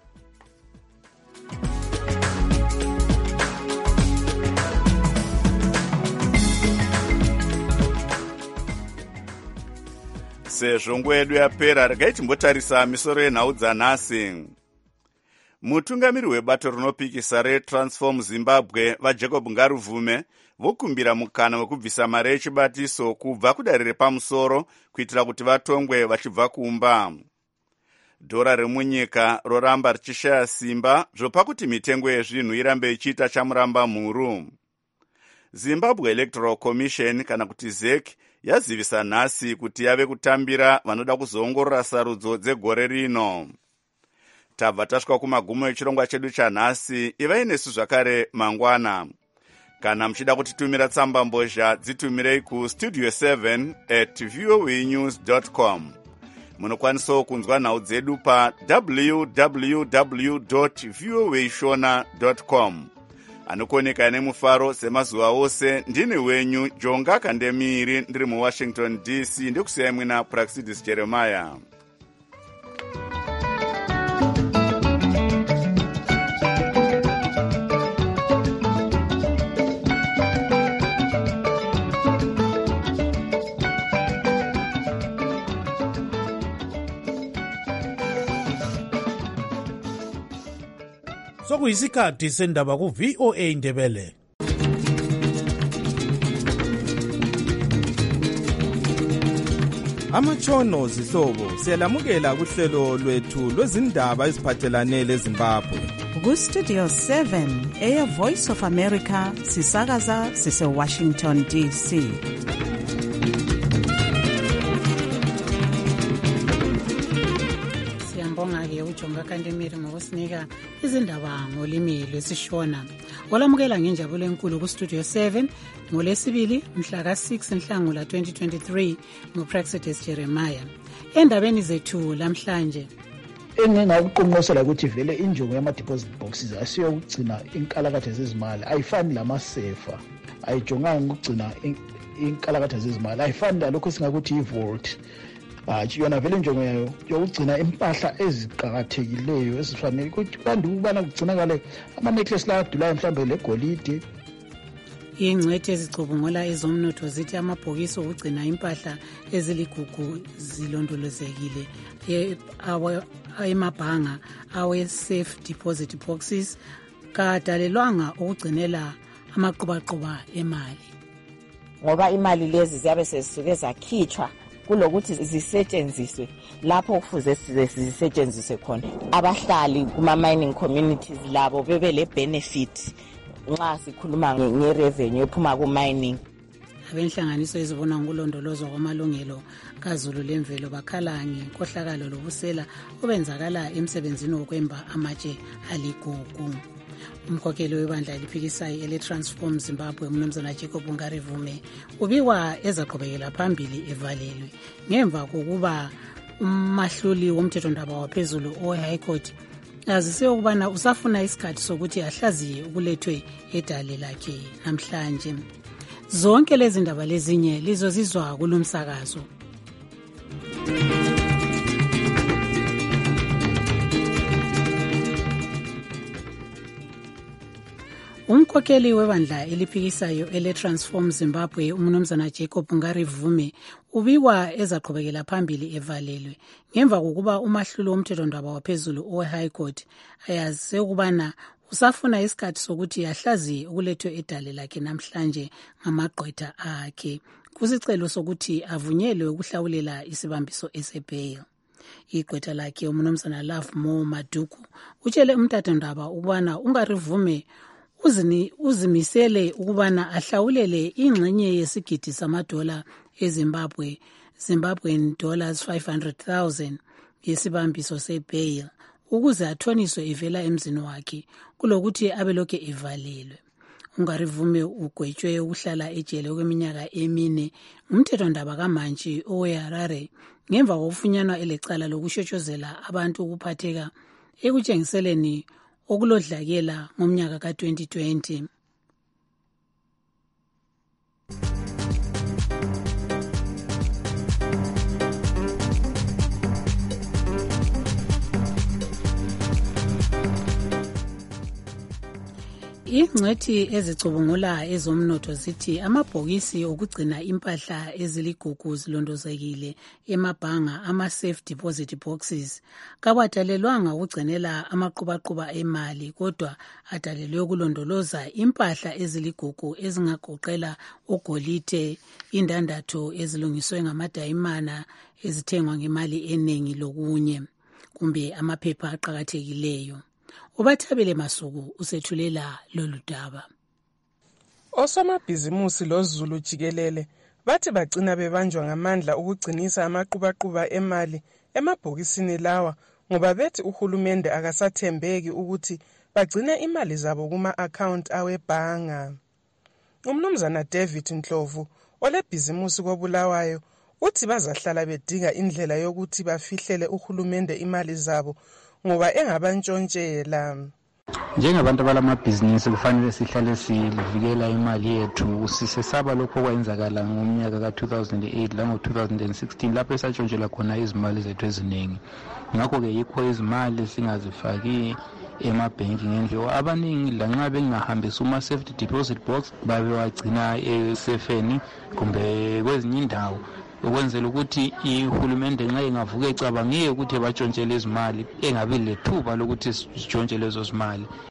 Sezvo nguva yedu yapera, regai timbotarisa misoro yenhau dzanhasi. Mutungamiri webato rinopikisa reTransform Zimbabwe vaJacob Ngaruvume vokumbira mukana wekubvisa mari yechibatiso kubva kudare repamusoro kuitira kuti vatongwe vachibva kumba. Dhora remunyika roramba richishaya simba zvopa kuti mitengo yezvinhu irambe ichiita chamuramba mhuru. Zimbabwe Electoral Commission kana kuti Z E C yazivisa nhasi kuti yave kutambira vanoda kuzoongorora sarudzo dzegore rino. Tabva tasvika kumagumo echirongwa chedu chanhasi, ivai nesu zvakare mangwana. Kana muchida kutitumira tsamba mbozha, dzitumirei ku studio seven at voa news dot com. Munokwanisawo kunzwa nhau dzedu pa w w w dot voa shona dot com. Anokoneka nemufaro semazuva ose, ndini wenyu Jonga Kandemiri, ndiri muWashington D C, ndikusiyai mwina Praxidis Jeremiah. sokuyisikhathi sendaba ku-V O A Ndebele. Amatshono zihlobo siyalamukela kuhlelo lwethu lwezindaba eziphathelane leZimbabwe. Ku-Studio seven, Air Voice of America, sisakaza sise-Washington D C. Siyambonga-ke uJonga Kantemiri ngokusinika izindaba ngolimi lwesishona. Olamukela ngenjabulo enkulu ku-Studio seven ngolesibili mhla ka-six Nhlangula twenty twenty-three nguPraxidis Jeremiah. Endabeni zethu lamhlanje engingakuqonqosela ukuthi vele injongo yama-deposit boxes asiyokugcina inkalakatha zezimali, ayifani lamasefa, ayijonganga ukugcina inkalakatha zezimali, ayifani lalokho singakuthi i-vault. Hatshi yona vele injongo yayo yokugcina impahla eziqakathekileyo ezifanele ukuthi kanti ukubana kugcinakale ama-necklace la adulayo mhlawumbe legolide. ingcwethi ezicubungula ezomnotho zithi amabhokisi okugcina impahla eziligugu zilondolozekile emabhanga awe-safe deposit boxes kadalelwanga ukugcinela amaqubaqhuba emali, ngoba imali lezi ziyabe sezisuke zakhitshwa kulokuthi zisetshenziswe lapho kufuze zisetshenziswe khona. Abahlali kuma-mining communities labo bebe le-benefit nxa sikhuluma nge-revenue ephuma ku-mining. Abenhlanganiso ezibona ngokulondolozwa kwamalungelo kaZulu lemvelo bakhala ngenkohlakalo lobusela obenzakala emsebenzini wokwemba amatshe aligugu. Umkhokheli webandla eliphikisayo ele-Transform Zimbabwe uMnumzana Jacob Ngarivume ubikwa ezaqhubekela phambili evalelwe ngemva kokuba umahluli womthethondaba waphezulu o-High Court azise ukubana usafuna isikhathi sokuthi ahlaziye ukulethwe edale lakhe namhlanje. Zonke lezi ndaba lezinye lizozizwa kulomsakazo. Umkhokheli webandla eliphikisayo ele-Transform Zimbabwe uMnumzana Jacob Ngarivume ubikwa ezaqhubekela phambili evalelwe ngemva kokuba umahluli womthethondaba waphezulu o-High Court ayazise ukubana usafuna isikhathi sokuthi ahlaziye ukulethwe edale lakhe namhlanje ngamagqwetha akhe kusicelo sokuthi avunyelwe ukuhlawulela isibambiso ese-bail. Igqwetha lakhe uMnumzana Love Mo Maduku utshele umthethondaba ukubana uNgarivume uzini uzimisele ukubana ahlawulele ingxenye yesigidi samadola eZimbabwe Zimbabwean dollars five hundred thousand yesibambiso se-bail ukuze athoniswe ivela emzini wakhe kulokuthi abelokhe evalelwe. Ungarivume ugwetshwe ukuhlala ejele kweminyaka emine ngumthethondaba kamantshi oweHarare ngemva kokufunyanwa elecala lokushotshozela abantu ukuphatheka ekutshengiseleni okulodlakela ngomnyaka ka twenty twenty. Ingcwethi ezicubungula ezomnotho zithi amabhokisi okugcina impahla eziligugu zilondozekile emabhanga ama-safe deposit boxes kawadalelwanga ukugcinela amaqubaqhuba emali kodwa adalelwe ukulondoloza impahla eziligugu ezingagoqela ugolide, indandatho ezilungiswe ngamadayimana ezithengwa ngemali eningi lokunye kumbe amaphepha aqhakathekileyo. Ubathabele Masuku usethulela lolu daba. Osomabhizimusi loZulu jikelele bathi bagcina bebanjwa ngamandla ukugcinisa amaqubaqhuba emali emabhokisini lawa ngoba bethi uhulumende akasathembeki ukuthi bagcine imali zabo kuma-account awebhanga. Umnumzana David Ndlovu olebhizimusi koBulawayo uthi bazahlala bedinga indlela yokuthi bafihlele uhulumende imali zabo ngoba engabantshontshela. Njengabantu abalamabhizinisi kufanele sihlale sivikela imali yethu, sisesaba lokho okwenzakala ngomnyaka ka two thousand eight lango two thousand sixteen lapho esatshontshelwa khona izimali zethu eziningi. Ngakho-ke yikho izimali singazifaki emabhenki ngendlela abaningi lanxa bengahambisa uma-safety deposit box babewagcina esefeni kumbe kwezinye indawo ukwenzela ukuthi ihulumende nxa ingavuka ecabangile ukuthi batshontshele izimali engabi lethuba lokuthi sitshontshele lezo zimali.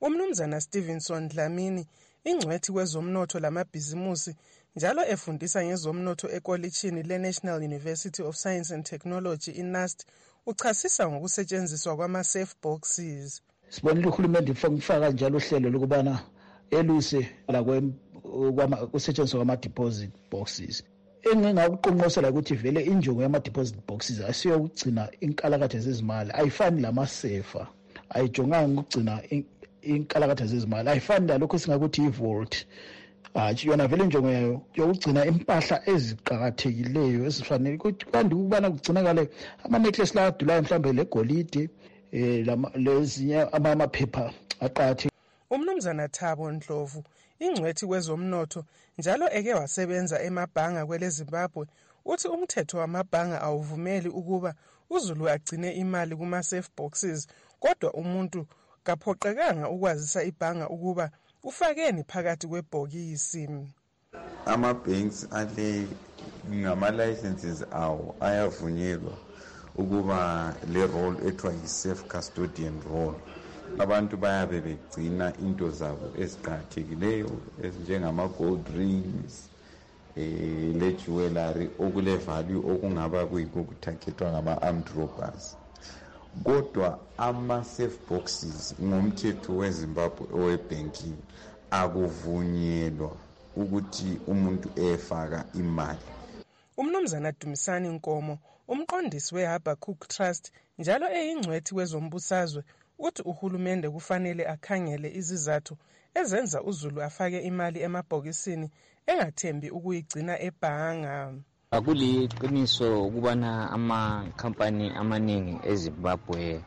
Umnumzana Stevenson Dlamini, ingcwethi kwezomnotho lamabhizimusi, njalo efundisa ngezomnotho ekolitshini le-National University of Science and Technology i-N U S T, uchasisa ngokusetshenziswa kwama-safe boxes. Sibonile uhulumende ufaka njalo uhlelo lokubana eluse la kusetshenziswa kwama-deposit boxes. Engingakuqonqosela ukuthi vele injongo yama-deposit boxes asiyokugcina inkalakatha zezimali, ayifani lamasefa, ayijonganga ukugcina inkalakatha zezimali, ayifani lalokho singakuthi i-vault. Hatshi yona vele injongo yayo yokugcina impahla eziqakathekileyo ezifanele kandi ukubana kugcinakale ama-necklace la adulayo mhlawumbe legolide um lezinye amaphepha aqakathekile. Umnumzana Thabo Ndlovu, ingcwethi kwezomnotho, njalo eke wasebenza emabhanga kwele Zimbabwe, uthi umthetho wamabhanga awuvumeli ukuba uZulu agcine imali kuma-safe boxes, kodwa umuntu kaphoqekanga ukwazisa ibhanga ukuba ufakeni phakathi kwebhokisi. Ama-banks ale ngama-licenses awo ayavunyelwa ukuba le role ethiwa yi-safe custodian role. Abantu bayabe begcina into zabo eziqakathekileyo ezinjengama-gold rings, eh, le-jewelry okule value okungaba kuyikukuthakhethwa ngama-armed robbers. Kodwa ama-safe boxes ngomthetho weZimbabwe owe-banking akuvunyelwa ukuthi umuntu efaka imali. Umnumzana Dumisani Nkomo, umqondisi we-Habakkuk Trust, njalo eyingcwethi kwezombusazwe, uthi uhulumende kufanele akhangele izizathu ezenza uZulu afake imali emabhokisini engathembi ukuyigcina ebhanga. Akuliqiniso ukubana amakhampani amaningi eZimbabwe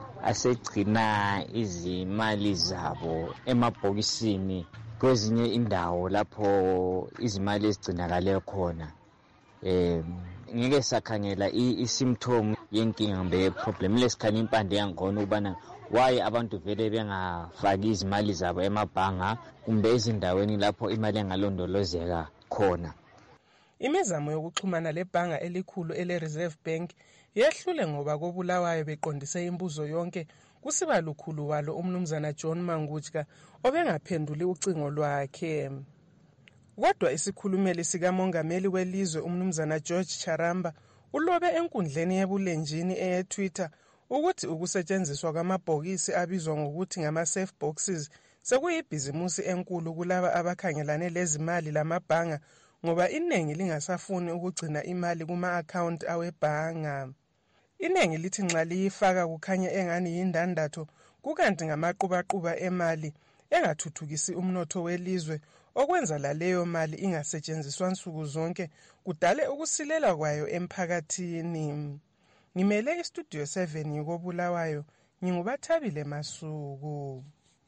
asegcina izimali zabo emabhokisini kwezinye indawo lapho izimali ezigcinakale khona. Eh ngeke sakhangela i-symptom yenkinga mbe problem lesikhanya impande yangona ubana why abantu vele bengafaki izimali zabo emabhanga kumbe ezindaweni lapho imali engalondolozeka khona. Imizamo yokuxhumana lebhanga elikhulu ele-Reserve Bank yehlule ngoba koBulawayo beqondise imbuzo yonke kusiba lukhulu walo umnumzana John Mangutshka obengaphenduli ucingo lwakhe. Kodwa isikhulumeli sikamongameli welizwe umnumzana George Charamba ulobe enkundleni yebulenjini eye-Twitter ukuthi ukusetshenziswa kwamabhokisi abizwa ngokuthi ngama-safe boxes sekuyibhizimusi enkulu kulaba abakhangelane lezimali lamabhanga ngoba iningi lingasafuni ukugcina imali kuma-account awebhanga. Iningi lithi nxa liyifaka kukhanya engani yindandatho, kukanti ngamaqhubaquba emali engathuthukisi umnotho welizwe, okwenza laleyo mali ingasetshenziswa nsuku zonke kudale ukusilela kwayo emphakathini. Ngimele istudio seven ngikoBulawayo, nginguBathabile Masuku.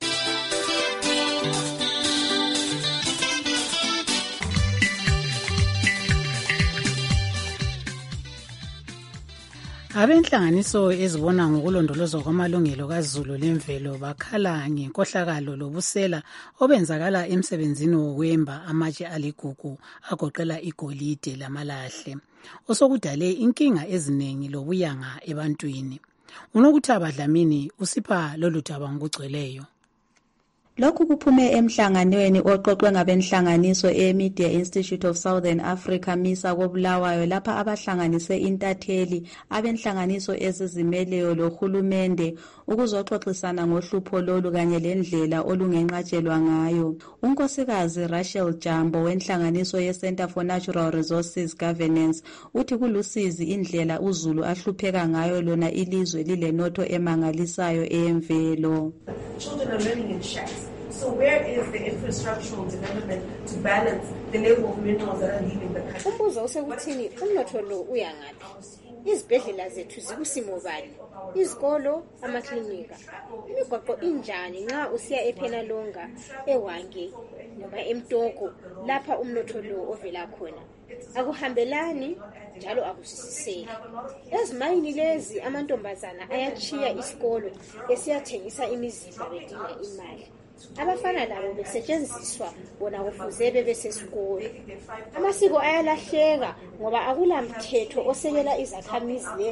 Abenhlanganiso ezibona ngokulondolozwa kwamalungelo kaZulu lemvelo bakhala ngenkohlakalo lobusela obenzakala emsebenzini wokwemba amatshe aligugu agoqela igolide lamalahle osokudale inkinga eziningi lobuyanga ebantwini. Unokuthaba Dlamini usipha lolu daba ngokugcweleyo. Lokhu kuphume emhlanganweni oqoqwe ngabenhlanganiso e-Media Institute of Southern Africa MISA koBulawayo lapha abahlanganise intatheli abenhlanganiso ezizimeleyo lohulumende ukuzoxoxisana ngohlupho lolu kanye lendlela olungenqatshelwa ngayo. Unkosikazi Rachel Jambo wenhlanganiso ye-Center for Natural Resources Governance uthi kulusizi indlela uZulu ahlupheka ngayo lona ilizwe lilenotho emangalisayo eyemvelo. Children are learning in shacks. So where is the infrastructural development to balance the level of minerals that are leaving the country? Umbuzo usekuthini umnotho lo uyangaphi? Izibhedlela zethu zikusimo bani? Izikolo, amaklinika. Imigwaqo injani nxa usiya ePenalonga, eWange noma eMtoko lapha umnotho lo ovela khona? Akuhambelani njalo akusisiseki. Ezimayini lezi amantombazana ayachiya isikolo esiyathengisa imizimba bedinga imali. Abafana labo besetshenziswa bona kufuze bebe sesikolo. Amasiko ayalahleka ngoba akulamthetho osekela izakhamizi lezi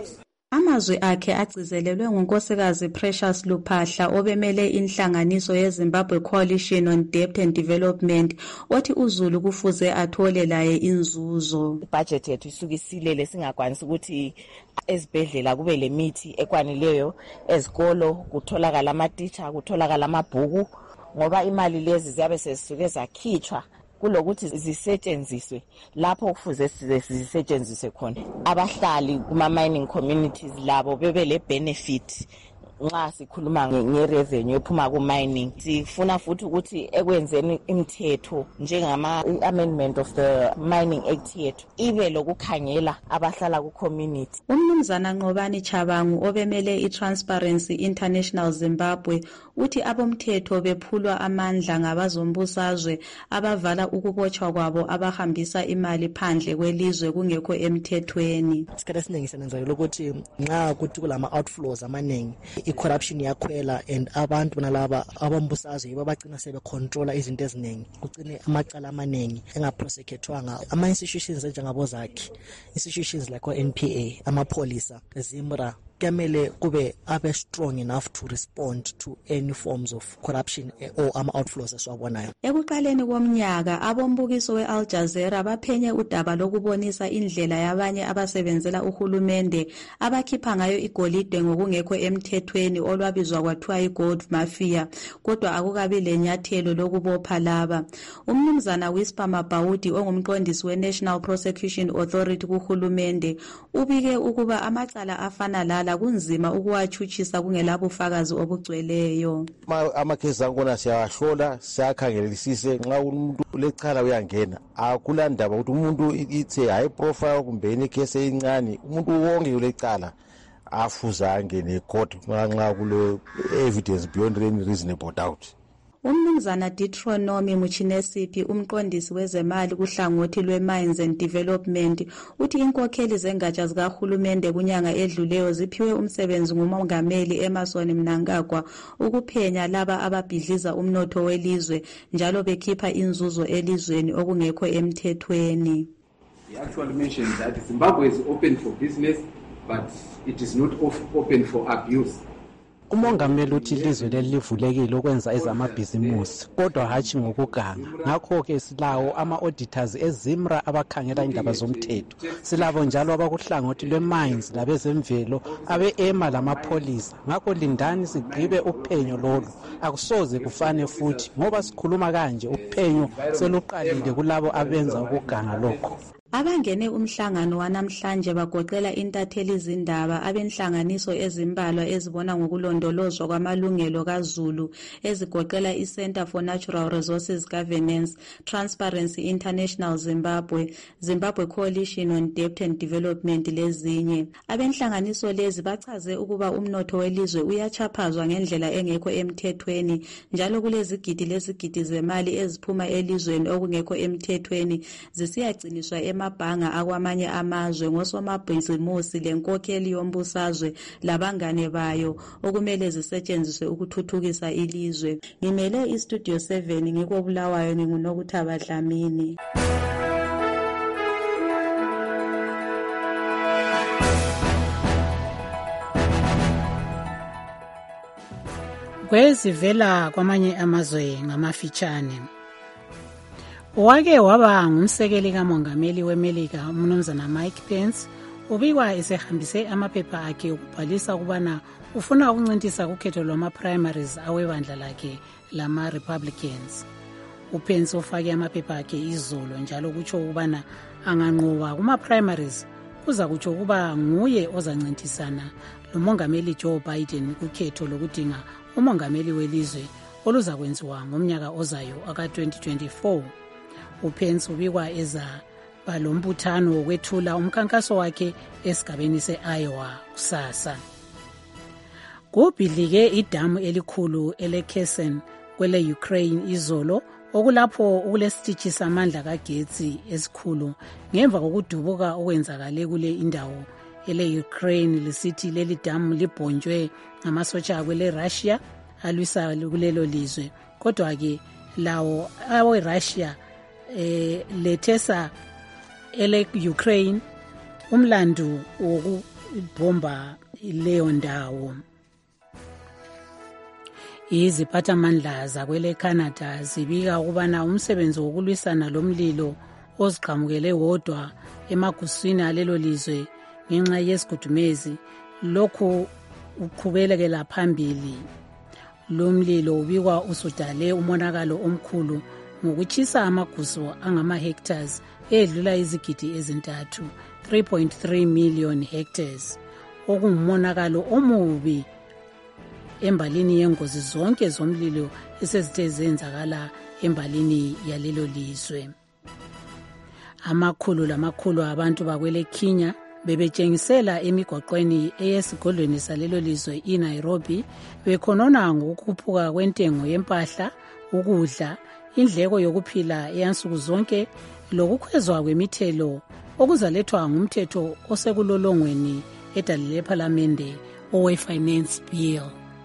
Amazwi akhe agcizelelwe ngunkosikazi Precious Luphahla obemele inhlanganiso yeZimbabwe Coalition on Debt and Development othi uZulu kufuze athole laye inzuzo. Ibudget yethu isukisilele singakwanisi ukuthi ezibhedlela kube lemithi ekwanileyo, ezikolo kutholakala ama-teacher, kutholakala amabhuku, ngoba imali lezi ziyabe sezisuke zakhitshwa kulokuthi zisetshenziswe lapho kufuze zisetshenziswe khona. Abahlali kuma mining communities labo bebe le benefit nxa sikhuluma nge-revenue ephuma ku-mining. Sifuna futhi ukuthi ekwenzeni imithetho njengama amendment of the mining act yethu ibe lokukhangela abahlala ku-community. Umnumzana Nqobani Chabangu obemele i-Transparency International Zimbabwe uthi abomthetho bephulwa amandla ngabazombusazwe abavala ukubotshwa kwabo abahambisa imali phandle kwelizwe kungekho emthethweni. Isikhathi esiningi senenzakala ukuthi nxa kuthi kulama outflows amaningi i-corruption yakhwela and abantu nalaba abombusazwe yibo bagcina sebe controla izinto eziningi, kugcine amacala amaningi engaprosecutwanga. Ama institutions enjengabo zakhe, institutions like o-N P A, amapolisa, ZIMRA, kuyamele kube abe strong enough to respond to any forms of corruption or ama outflows esiwabonayo. Ekuqaleni komnyaka abombukiso we-Al Jazeera baphenye udaba lokubonisa indlela yabanye abasebenzela uhulumende abakhipha ngayo igolide ngokungekho emthethweni olwabizwa kwathiwa i-gold mafia, kodwa akukabi lenyathelo lokubopha laba. Umnumzana Whisper Mabawudi ongumqondisi we-National Prosecution Authority kuhulumende ubike ukuba amacala afana lala kunzima ukuwachutshisa kungelabufakazi obugcweleyo. Amakhesi angona siyahlola siyakhangelisise nxa umuntu lecala uyangena akulandaba ukuthi umuntu ithe high profile kumbe ikhesi encane umuntu wonke ulecala afuza angene ecourt nxa kulo evidence beyond any reasonable doubt. Umnumzana Deuteronomy Muchinesiphi umqondisi wezemali kuhlangothi lwe-Mines and Development uthi inkokheli zengatsha zikahulumende kunyanga edluleyo ziphiwe umsebenzi ngumongameli Emmerson Mnangagwa ukuphenya laba ababhidliza umnotho welizwe njalo bekhipha inzuzo elizweni okungekho emthethweni. He actually mentioned that Zimbabwe is open for business but it is not open for abuse. Umongameli uthi ilizwe leli livulekile ukwenza ezamabhizimusi kodwa hatshi ngokuganga. Ngakho-ke silawo ama-auditors eZIMRA abakhangela indaba zomthetho, silabo njalo abakuhlangothi lwe-mines labezemvelo abe-ema lamapolisa. Ngakho lindani sigqibe uphenyo lolu, akusoze kufane futhi ngoba sikhuluma kanje uphenyo seluqalile kulabo abenza ukuganga lokho. Abangene umhlangano wanamhlanje bagoqela intatheli izindaba abenhlanganiso ezimbalwa ezibona ngokulondolozwa kwamalungelo kaZulu ezigoqela iCenter for Natural Resources Governance, Transparency International Zimbabwe, Zimbabwe Coalition on Debt and Development lezinye. Abenhlanganiso lezi bachaze ukuba umnotho welizwe uyachaphazwa ngendlela engekho emthethweni njalo kulezigidi lezigidi zemali eziphuma elizweni okungekho emthethweni zisiyagciniswa emabhanga akwamanye amazwe ngosomabhizimusi lenkokheli yombusazwe labangane bayo okumele zisetshenziswe ukuthuthukisa ilizwe. Ngimele iStudio seven ngikobulawayo nginguNokuthaba Dlamini. Kwezivela kwamanye amazwe ngamafitshane. Wake waba ngumsekeli kamongameli weMelika umnumzana Mike Pence ubikwa esehambise amaphepha akhe ukubhalisa ukubana ufuna ukuncintisa kukhetho lwama-primaries awebandla lakhe lama-Republicans. UPence ufake amaphepha akhe izolo njalo kutsho ukubana anganqoba kuma-primaries kuza kutsho ukuba nguye ozancintisana lomongameli Joe Biden kukhetho lokudinga umongameli welizwe oluza kwenziwa ngomnyaka ozayo aka twenty twenty-four. UPence ubikwa eza balombuthano wokwethula umkhankaso wakhe esigabeni se-Iowa kusasa. Kubhidlike idamu elikhulu ele-Kherson kwele Ukraine izolo okulapho kulesitishi samandla kagetsi esikhulu ngemva kokudubuka okwenzakale kule indawo ele Ukraine lisithi leli damu libhonjwe ngamasotsha kwele Russia alwisa kulelo lizwe kodwa ke lawo awe Russia eh lethesa ele Ukraine umlandu babomba leyo ndawo. Iziphathamandla zakwele Canada zibika ukubana umsebenzi wokulwisana lomlilo oziqhamukele wodwa emaguswini alelo lizwe ngenxa yesigudumezi lokhu uqhubelekela phambili. Lo mlilo ubikwa usudale umonakalo omkhulu ngokutshisa amagusu angama hectares edlula izigidi ezintathu three point three million hectares, okungumonakalo omubi embalini yengozi zonke zomlilo esezithe zenzakala embalini yalelo lizwe. Amakhulu lamakhulu abantu bakwele Kenya bebetshengisela emigwaqweni eyesigodlweni salelo lizwe iNairobi bekhonona ngokukhuphuka kwentengo yempahla, ukudla, indleko yokuphila eyansuku zonke lokukhwezwa kwemithelo okuzalethwa ngumthetho osekulolongweni edalile ephalamende owe-Finance Bill.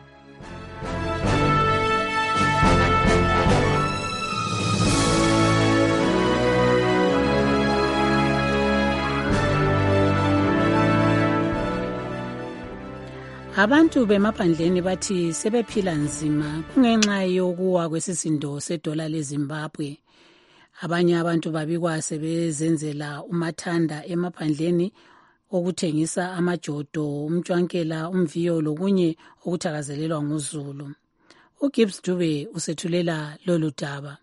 Abantu bemaphandleni bathi sebephila nzima kungenxa yokuwa kwesisindo sedola leZimbabwe. Abanye abantu babikwa sebezenzela umathanda emaphandleni okuthengisa amajodo, umtshwankela, umviyo lokunye okuthakazelelwa nguzulu. uGibbs Dube usethulela lolu daba.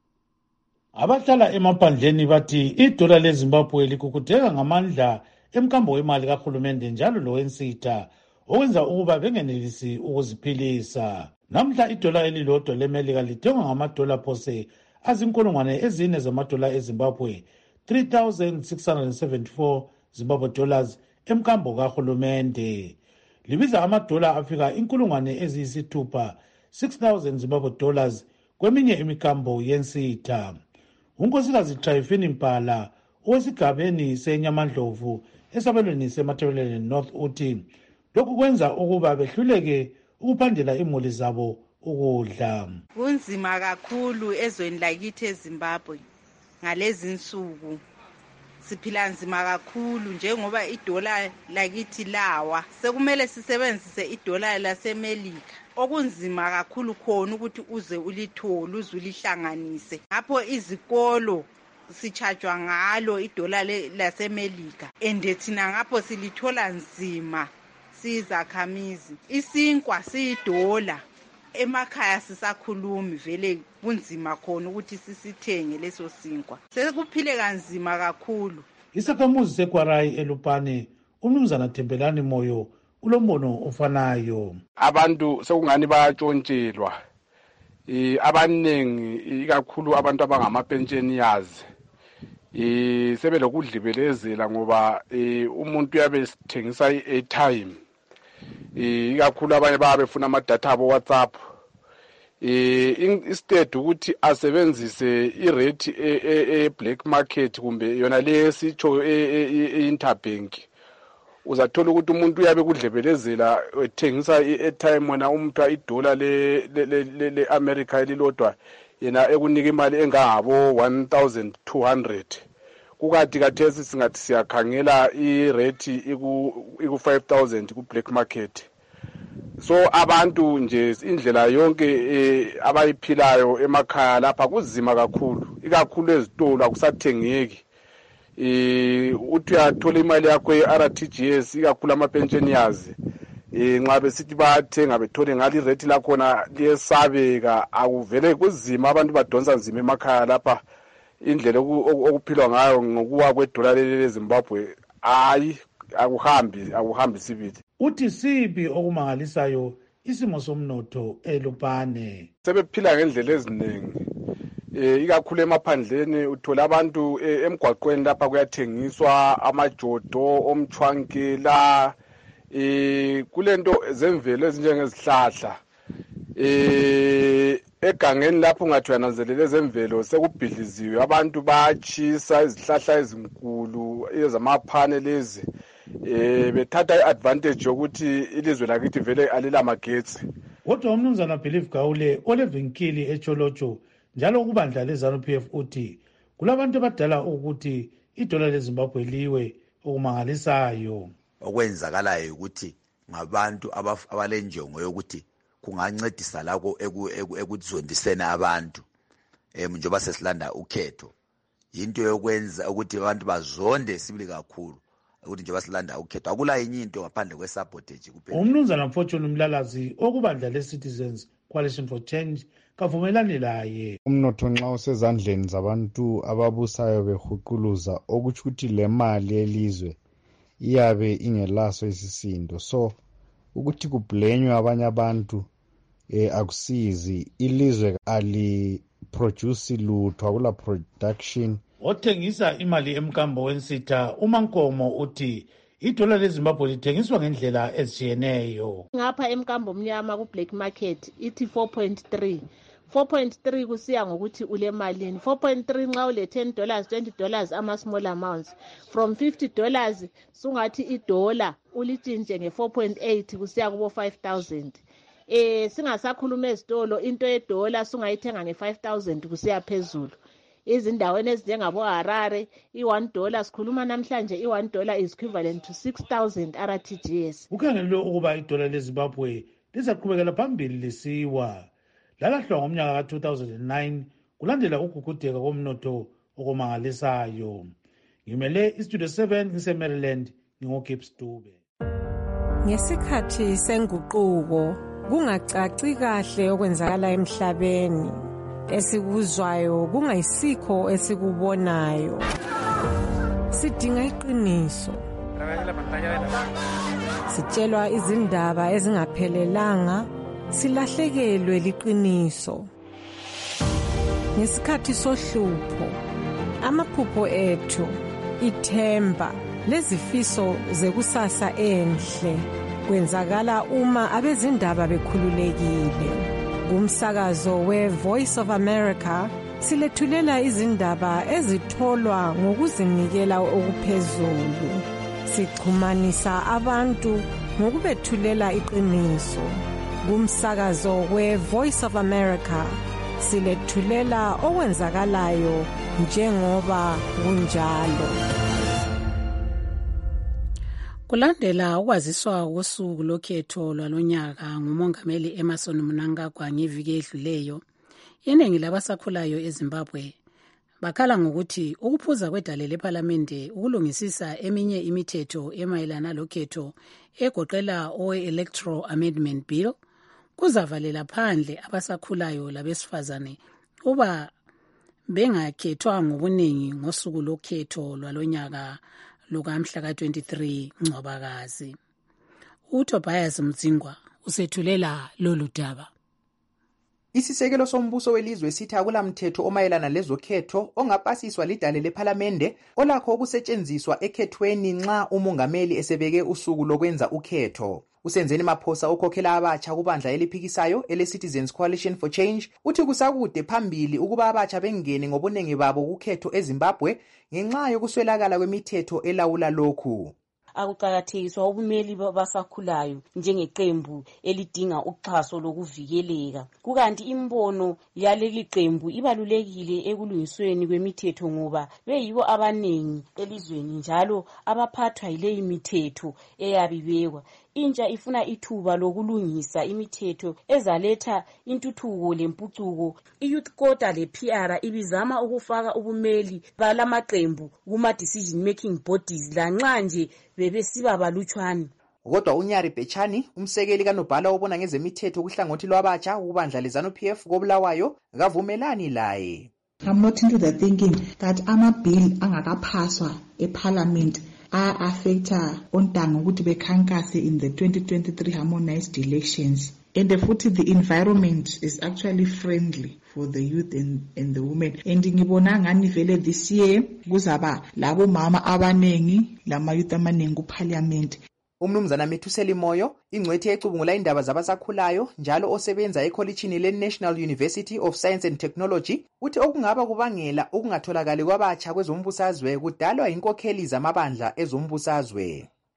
Abahlala emaphandleni bathi idola leZimbabwe likukudeka ngamandla emkambo wemali kahulumende njalo lowensitha okwenza ukuba bengenelisi ukuziphilisa. Namhla idola elilodwa lemelika lidengwa ngamadola phose azinkulungwane ezine zamadola eZimbabwe, three thousand six hundred seventy-four Zimbabwe dollars emkambo kahulumende. Libiza amadola afika inkulungwane eziyisithupha, six thousand Zimbabwe dollars kweminye imikambo yensitha. Unkosikazi Trifini Mpala owesigabeni seNyamandlovu esabelweni seMatabeleland North uthi lokhu kwenza ukuba behluleke ukuphandela imuli zabo ukudla. Kunzima kakhulu ezweni lakithi eZimbabwe ngalezi insuku. Siphila nzima kakhulu njengoba idola lakithi lawa. Sekumele sisebenzise idola laseMelika. Okunzima kakhulu khona ukuthi uze ulithole uzulihlanganise. Ngapho izikolo sichajwa ngalo idola laseMelika. Ende thina ngapho silithola nzima. Sizakhamizi isinkwa siyidola emakhaya sisakhulumi vele kunzima khona ukuthi sisithenge leso sinkwa. Sekuphile kanzima kakhulu. Isakhamuzi seKwarai eLupane umnumzana Thembelani Moyo ulombono ofanayo. Abantu sekungani bayatshontshelwa. Eh abanengi ikakhulu abantu abangamapensioners eh sebelokudlibelezela ngoba eh umuntu uyabe sithengisa i-airtime. Eh ikakhulu abanye babe befuna ama data abo WhatsApp. Eh instead ukuthi asebenzise i-rate e black market kumbe yona lesitsho e-interbank, uzathola ukuthi umuntu uyabe kudlebelezela ethengisa i-airtime wena umpha idola le le America elilodwa yena ekunika imali engabo one thousand two hundred. Kukathi kathesi singathi siyakhangela i-rate iku five thousand ku black market. So abantu nje indlela yonke eh, abayiphilayo emakhaya lapha kuzima kakhulu, ikakhulu ezitolo akusathengeki. Eh uthi uyathola imali yakho ye-R T G S ikakhulu ama-pensioners eh nxa besithi bayathenga bethole ngali rate lakhona liyesabeka, akuvele kuzima, abantu badonsa nzima emakhaya lapha. Indlela okuphilwa ngayo ngokuwa kwedola leZimbabwe hayi akuhambi akuhambi sibili. Uthi sibi okumangalisayo isimo somnotho eLupane. Sebephila ngendlela eziningi. Eh ikakhulu emaphandleni uthola abantu emgwaqweni lapha kuyathengiswa amajodo omchwankela, eh kulento zemvelo ezinjengezihlahla. Eh egangeni lapho ungathi uyananzelela zemvelo sekubhidliziwe, abantu bayachisa izihlahla ezinkulu ezamaphane lezi. Eh bethatha iadvantage yokuthi ilizwe lakithi vele alila magetsi. Kodwa umnumzana Believe Gawule olevinkili eCholocho njalo kubandla leZANU P F uthi kulabantu abadala ukuthi idola leZimbabwe liwe okumangalisayo. okwenzakalayo ukuthi ngabantu abalenjongo yokuthi kungancedisa lakho ekuzondiseni abantu em njengoba sesilanda ukhetho into yokwenza ukuthi abantu bazonde sibili kakhulu ukuthi njengoba silanda ukhetho akula enye into ngaphandle kwesabotage kuphela. Umnumzana Fortune Mlalazi okubandla le-Citizens Coalition for Change kavumelani laye. Umnotho nxa usezandleni zabantu ababusayo behuquluza okutsho ukuthi le mali elizwe iyabe ingelaso isisindo, so ukuthi kublenywe abanye abantu eh, akusizi. Ilizwe aliproduce lutho, akula production. Othengisa imali emkambo wensitha uMankomo uthi idola leZimbabwe lithengiswa ngendlela ezitshiyeneyo. Ngapha emkambo mnyama ku black market ithi four point three four point three kusiya ngokuthi ule malini. four point three nxa ule ten dollars twenty dollars ama small amounts, from fifty dollars sungathi idola ulitshintshe nge four point eight kusiya kubo five thousand. Eh singasakhuluma ezitolo into yedola sungayithenga nge five thousand kusiya phezulu. Izindaweni ezinjengabo Harare i one dollar sikhuluma namhlanje i one dollar is equivalent to six thousand R T G S. Ukhangelwe ukuba idola leZimbabwe lizaqhubekela phambili lisiwa. Lalahlwa ngomnyaka ka two thousand nine kulandela ukugugudeka komnotho okumangalisayo. Ngimele istudio seven ngise Maryland ngingoGibbs Dube. Ngesikhathi senguquko kungacaci kahle okwenzakala emhlabeni. Esikuzwayo kungayisikho esikubonayo. Sidinga iqiniso. Sitshelwa izindaba ezingaphelelanga, silahlekelwe liqiniso. Ngesikhathi sohlupho, amaphupho ethu, ithemba, lezifiso zekusasa enhle kwenzakala uma abezindaba bekhululekile. Kumsakazo we Voice of America silethulela izindaba ezitholwa ngokuzinikela okuphezulu. Sixhumanisa abantu ngokubethulela iqiniso. Kumsakazo we Voice of America silethulela okwenzakalayo njengoba kunjalo. Kulandela ukwaziswa kosuku lokhetho lwalonyaka ngumongameli Emmerson Mnangagwa ngeviki edluleyo, iningi labasakhulayo eZimbabwe bakhala ngokuthi ukuphuza kwedale lePhalamende ukulungisisa eminye imithetho emayelana lokhetho egoqela owe-Electoral Amendment Bill kuzavalela phandle abasakhulayo labesifazane uba bengakhethwa ngobuningi ngosuku lokhetho lwalonyaka lukamhla ka twenty-three Ncwabakazi. uTobias Mdzingwa usethulela lolu daba. Isisekelo sombuso welizwe sithi akulamthetho omayelana lezokhetho ongapasiswa lidale lePhalamende olakho ukusetshenziswa ekhethweni nxa umongameli esebeke usuku lokwenza ukhetho. Usenzeni Maphosa okhokhela abatsha kubandla eliphikisayo ele-Citizens Coalition for Change uthi kusakude phambili ukuba abatsha bengene ngobunengi babo kukhetho eZimbabwe ngenxa yokuswelakala kwemithetho elawula lokhu. Akuqakathekiswa ubumeli basakhulayo njengeqembu elidinga uxhaso lokuvikeleka. Kukanti imbono yaleli qembu ibalulekile ekulungisweni kwemithetho ngoba beyibo abanengi elizweni njalo abaphathwa yileyi mithetho eyabibekwa. Intsha ifuna ithuba lokulungisa imithetho ezaletha intuthuko lempucuko. I-Youth Quota le-P R ibizama ukufaka ubumeli balamaqembu kuma-decision making bodies lanxa nje bebesiba balutshwane. Kodwa uNyari Bechani, umsekeli kaNobhala obona ngezemithetho kuhlangothi lwabatsha ukubandla leZanu-P F koBulawayo, kavumelani laye. I'm not into the thinking that ama-bill angakaphaswa eParliament a-affecta ontanga ukuthi bekhankase in the twenty twenty-three harmonized elections. And futhi the environment is actually friendly for the youth and, and the women. And ngibona ngani vele this year kuzaba labo mama abanengi lama youth amanengi kuParliament. Umnumzana Methuseli Moyo, ingcwethi ecubungula indaba zabasakhulayo njalo osebenza ekholitshini le-National University of Science and Technology, uthi okungaba kubangela ukungatholakali kwabatsha kwezombusazwe kudalwa inkokheli zamabandla ezombusazwe.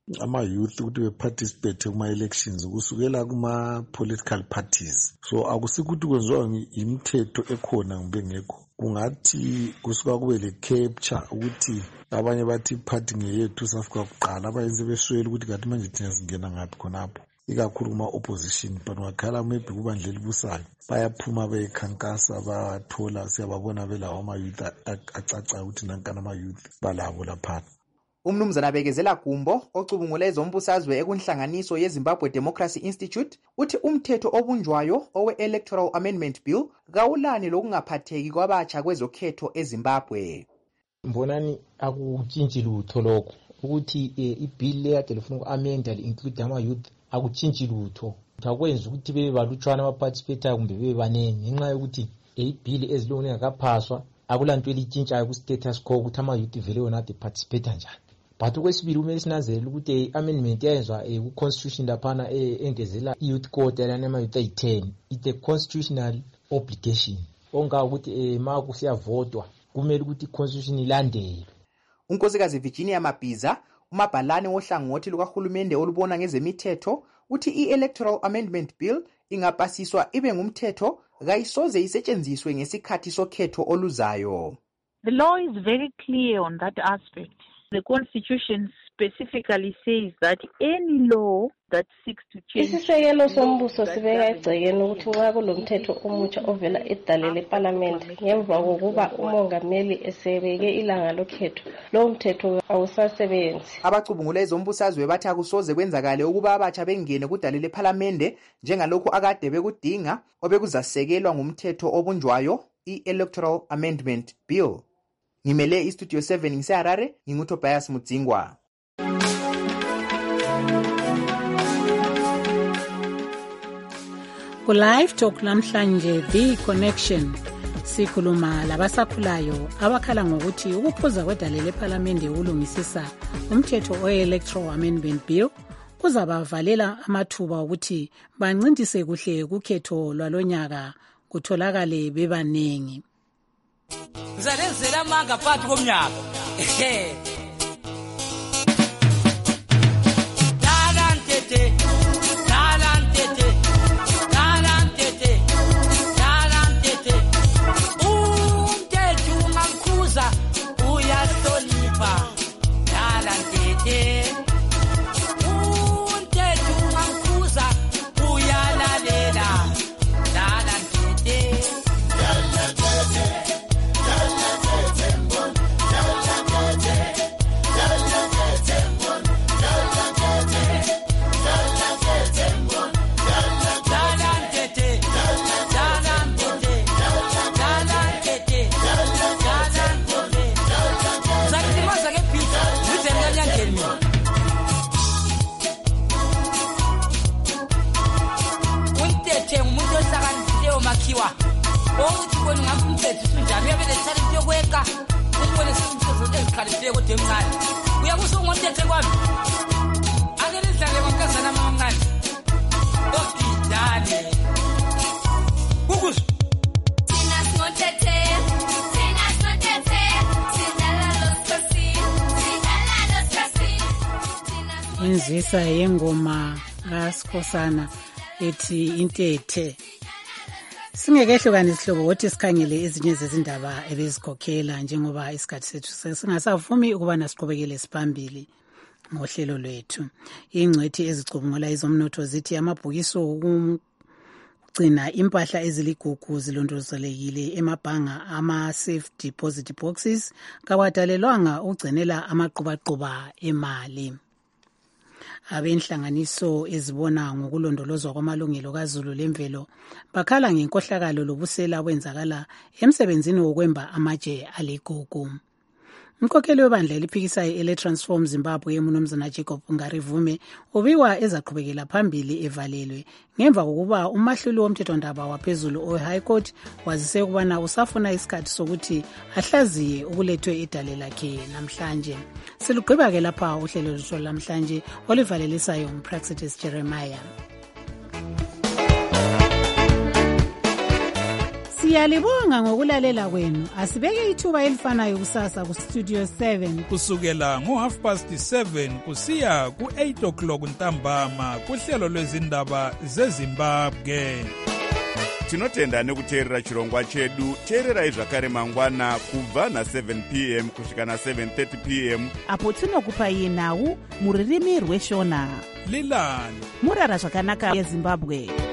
ama-youth ukuthi be-participate kuma-elections kusukela kuma-political parties. So akusikuthi kwenziwa imithetho ekhona kumbe ngekho. Kungathi kusuka kube le-capture ukuthi abanye bathi iphathi ngeyethu safika kuqala abanye sebeswele ukuthi kanti manje thina singena ngaphi khonapho. Ikakhulu kuma-opposition but ngakhala maybe kubandla elibusayo bayaphuma beyikhankasa bathola siyababona belawo ama-youth acaca ukuthi nankana ama-youth balabo laphana. Umnumzana Bekezela Gumbo ocubungula ezombusazwe ekunhlanganiso yeZimbabwe Democracy Institute uthi umthetho obunjwayo owe-Electoral Amendment Bill kawulani lokungaphatheki kwabatsha kwezokhetho eZimbabwe. Mbonani akutshintshi lutho lokho ukuthi ibill leyade lifuna uku-amenda li-include ama-youth akutshintshi lutho. Akwenzi ukuthi bebe balutshwana abaparticipate kumbe bebe banengi ngenxa yokuthi ibill ezilokhu lingakaphaswa akulanto elitshintshayo ku-status quo ukuthi ama-youth vele wona ade participate njani. But okwesibili kumele sinanzelele ukuthi i-amendment yayenzwa ku-constitution laphana engezela i-youth code yalana ama-youth ayi-ten. It's a constitutional obligation. Onga ukuthi ma kusiyavotwa kumele ukuthi i-constitution ilandelwe. uNkosikazi Virginia Mabhiza umabhalane wohlangothi lukahulumende olubona ngezemithetho uthi i-Electoral Amendment Bill ingapasiswa ibe ngumthetho kayisoze isetshenziswe ngesikhathi sokhetho oluzayo. The law is very clear on that aspect. The Constitution specifically says that any law that seeks to change... Isisekelo sombuso sibeka egcekeni ukuthi nxa kulomthetho omutsha ovela edale leParliament ngemva kokuba umongameli esebeke ilanga lokhetho lo mthetho awusasebenzi. Abacubungula ezombusazwe bathi akusoze kwenzakale ukuba abatsha bengene kudale leParliament njengalokhu akade bekudinga obekuzasekelwa ngumthetho obunjwayo i-Electoral Amendment Bill. Ngimele iStudio seven ngiseharare nginguTobias Mudzingwa. Ku live talk namhlanje The Connection sikhuluma labasakhulayo abakhala ngokuthi ukuphuza kwedale leParliament ukulungisisa umthetho we-Electoral Amendment Bill kuzabavalela amathuba ukuthi bancintise kuhle kukhetho lwalonyaka kutholakale bebanengi. Ngizalenzela amanga phakathi komnyaka. Talantete, talantete, talantete, talantete. Umthetho ungamkhuza uyahlonipha. Talantete. Umthetho ungamkhuza uyalalela. Talantete. Talantete. Makiwa ukuthi kweni ngamfumthetho sinjani uyabele talent yokweka ukubone simthetho ezikhalifile kodwa emncane uyakuso ngontethe kwami ake nidlale kwankazana mamncane okidale kukuzo thina singontethe thina singontethe sidlala losikasi sidlala losikasi inzisa yengoma kaSkhosana ethi intethe. Singekehlukana isihlobo wothi sikhangele ezinye zezindaba ebezikhokhela njengoba isikhathi sethu singasavumi ukuba nasiqhubekele siphambili ngohlelo lwethu. Ingcwethi ezicubungula izomnotho zithi amabhukiso okugcina impahla eziligugu zilondolozelekile emabhanga ama-safe deposit boxes kawadalelwanga ukugcinela amaqubaqhuba emali. Abenhlanganiso ezibona ngokulondolozwa kwamalungelo kaZulu lemvelo bakhala ngenkohlakalo lobusela wenzakala emsebenzini wokwemba amatshe aligugu. Umkhokheli webandla eliphikisayo ele-Transform Zimbabwe eMnumzana Jacob Ngarivume ubikwa ezaqhubekela phambili evalelwe ngemva kokuba umahluli womthethwandaba waphezulu owe-High Court wazise ukubana usafuna isikhathi sokuthi ahlaziye ukulethwe idale lakhe namhlanje. Silugqiba-ke lapha uhlelo lwethu lamhlanje olivalelisayo nguPraxitis Jeremiah. Siyalibonga ngokulalela kwenu. Asibeke ithuba elifanayo kusasa ku Studio seven kusukela ngo half past seven kusiya ku eight o'clock ntambama kuhlelo lwezindaba zeZimbabwe. Tinotenda nekuteerera chirongwa chedu. Teererai zvakare mangwana kubva na seven p m kusvika na seven thirty p m apo tinokupai nhau muririmi rweshona. Lilani Murara zvakanaka yeZimbabwe.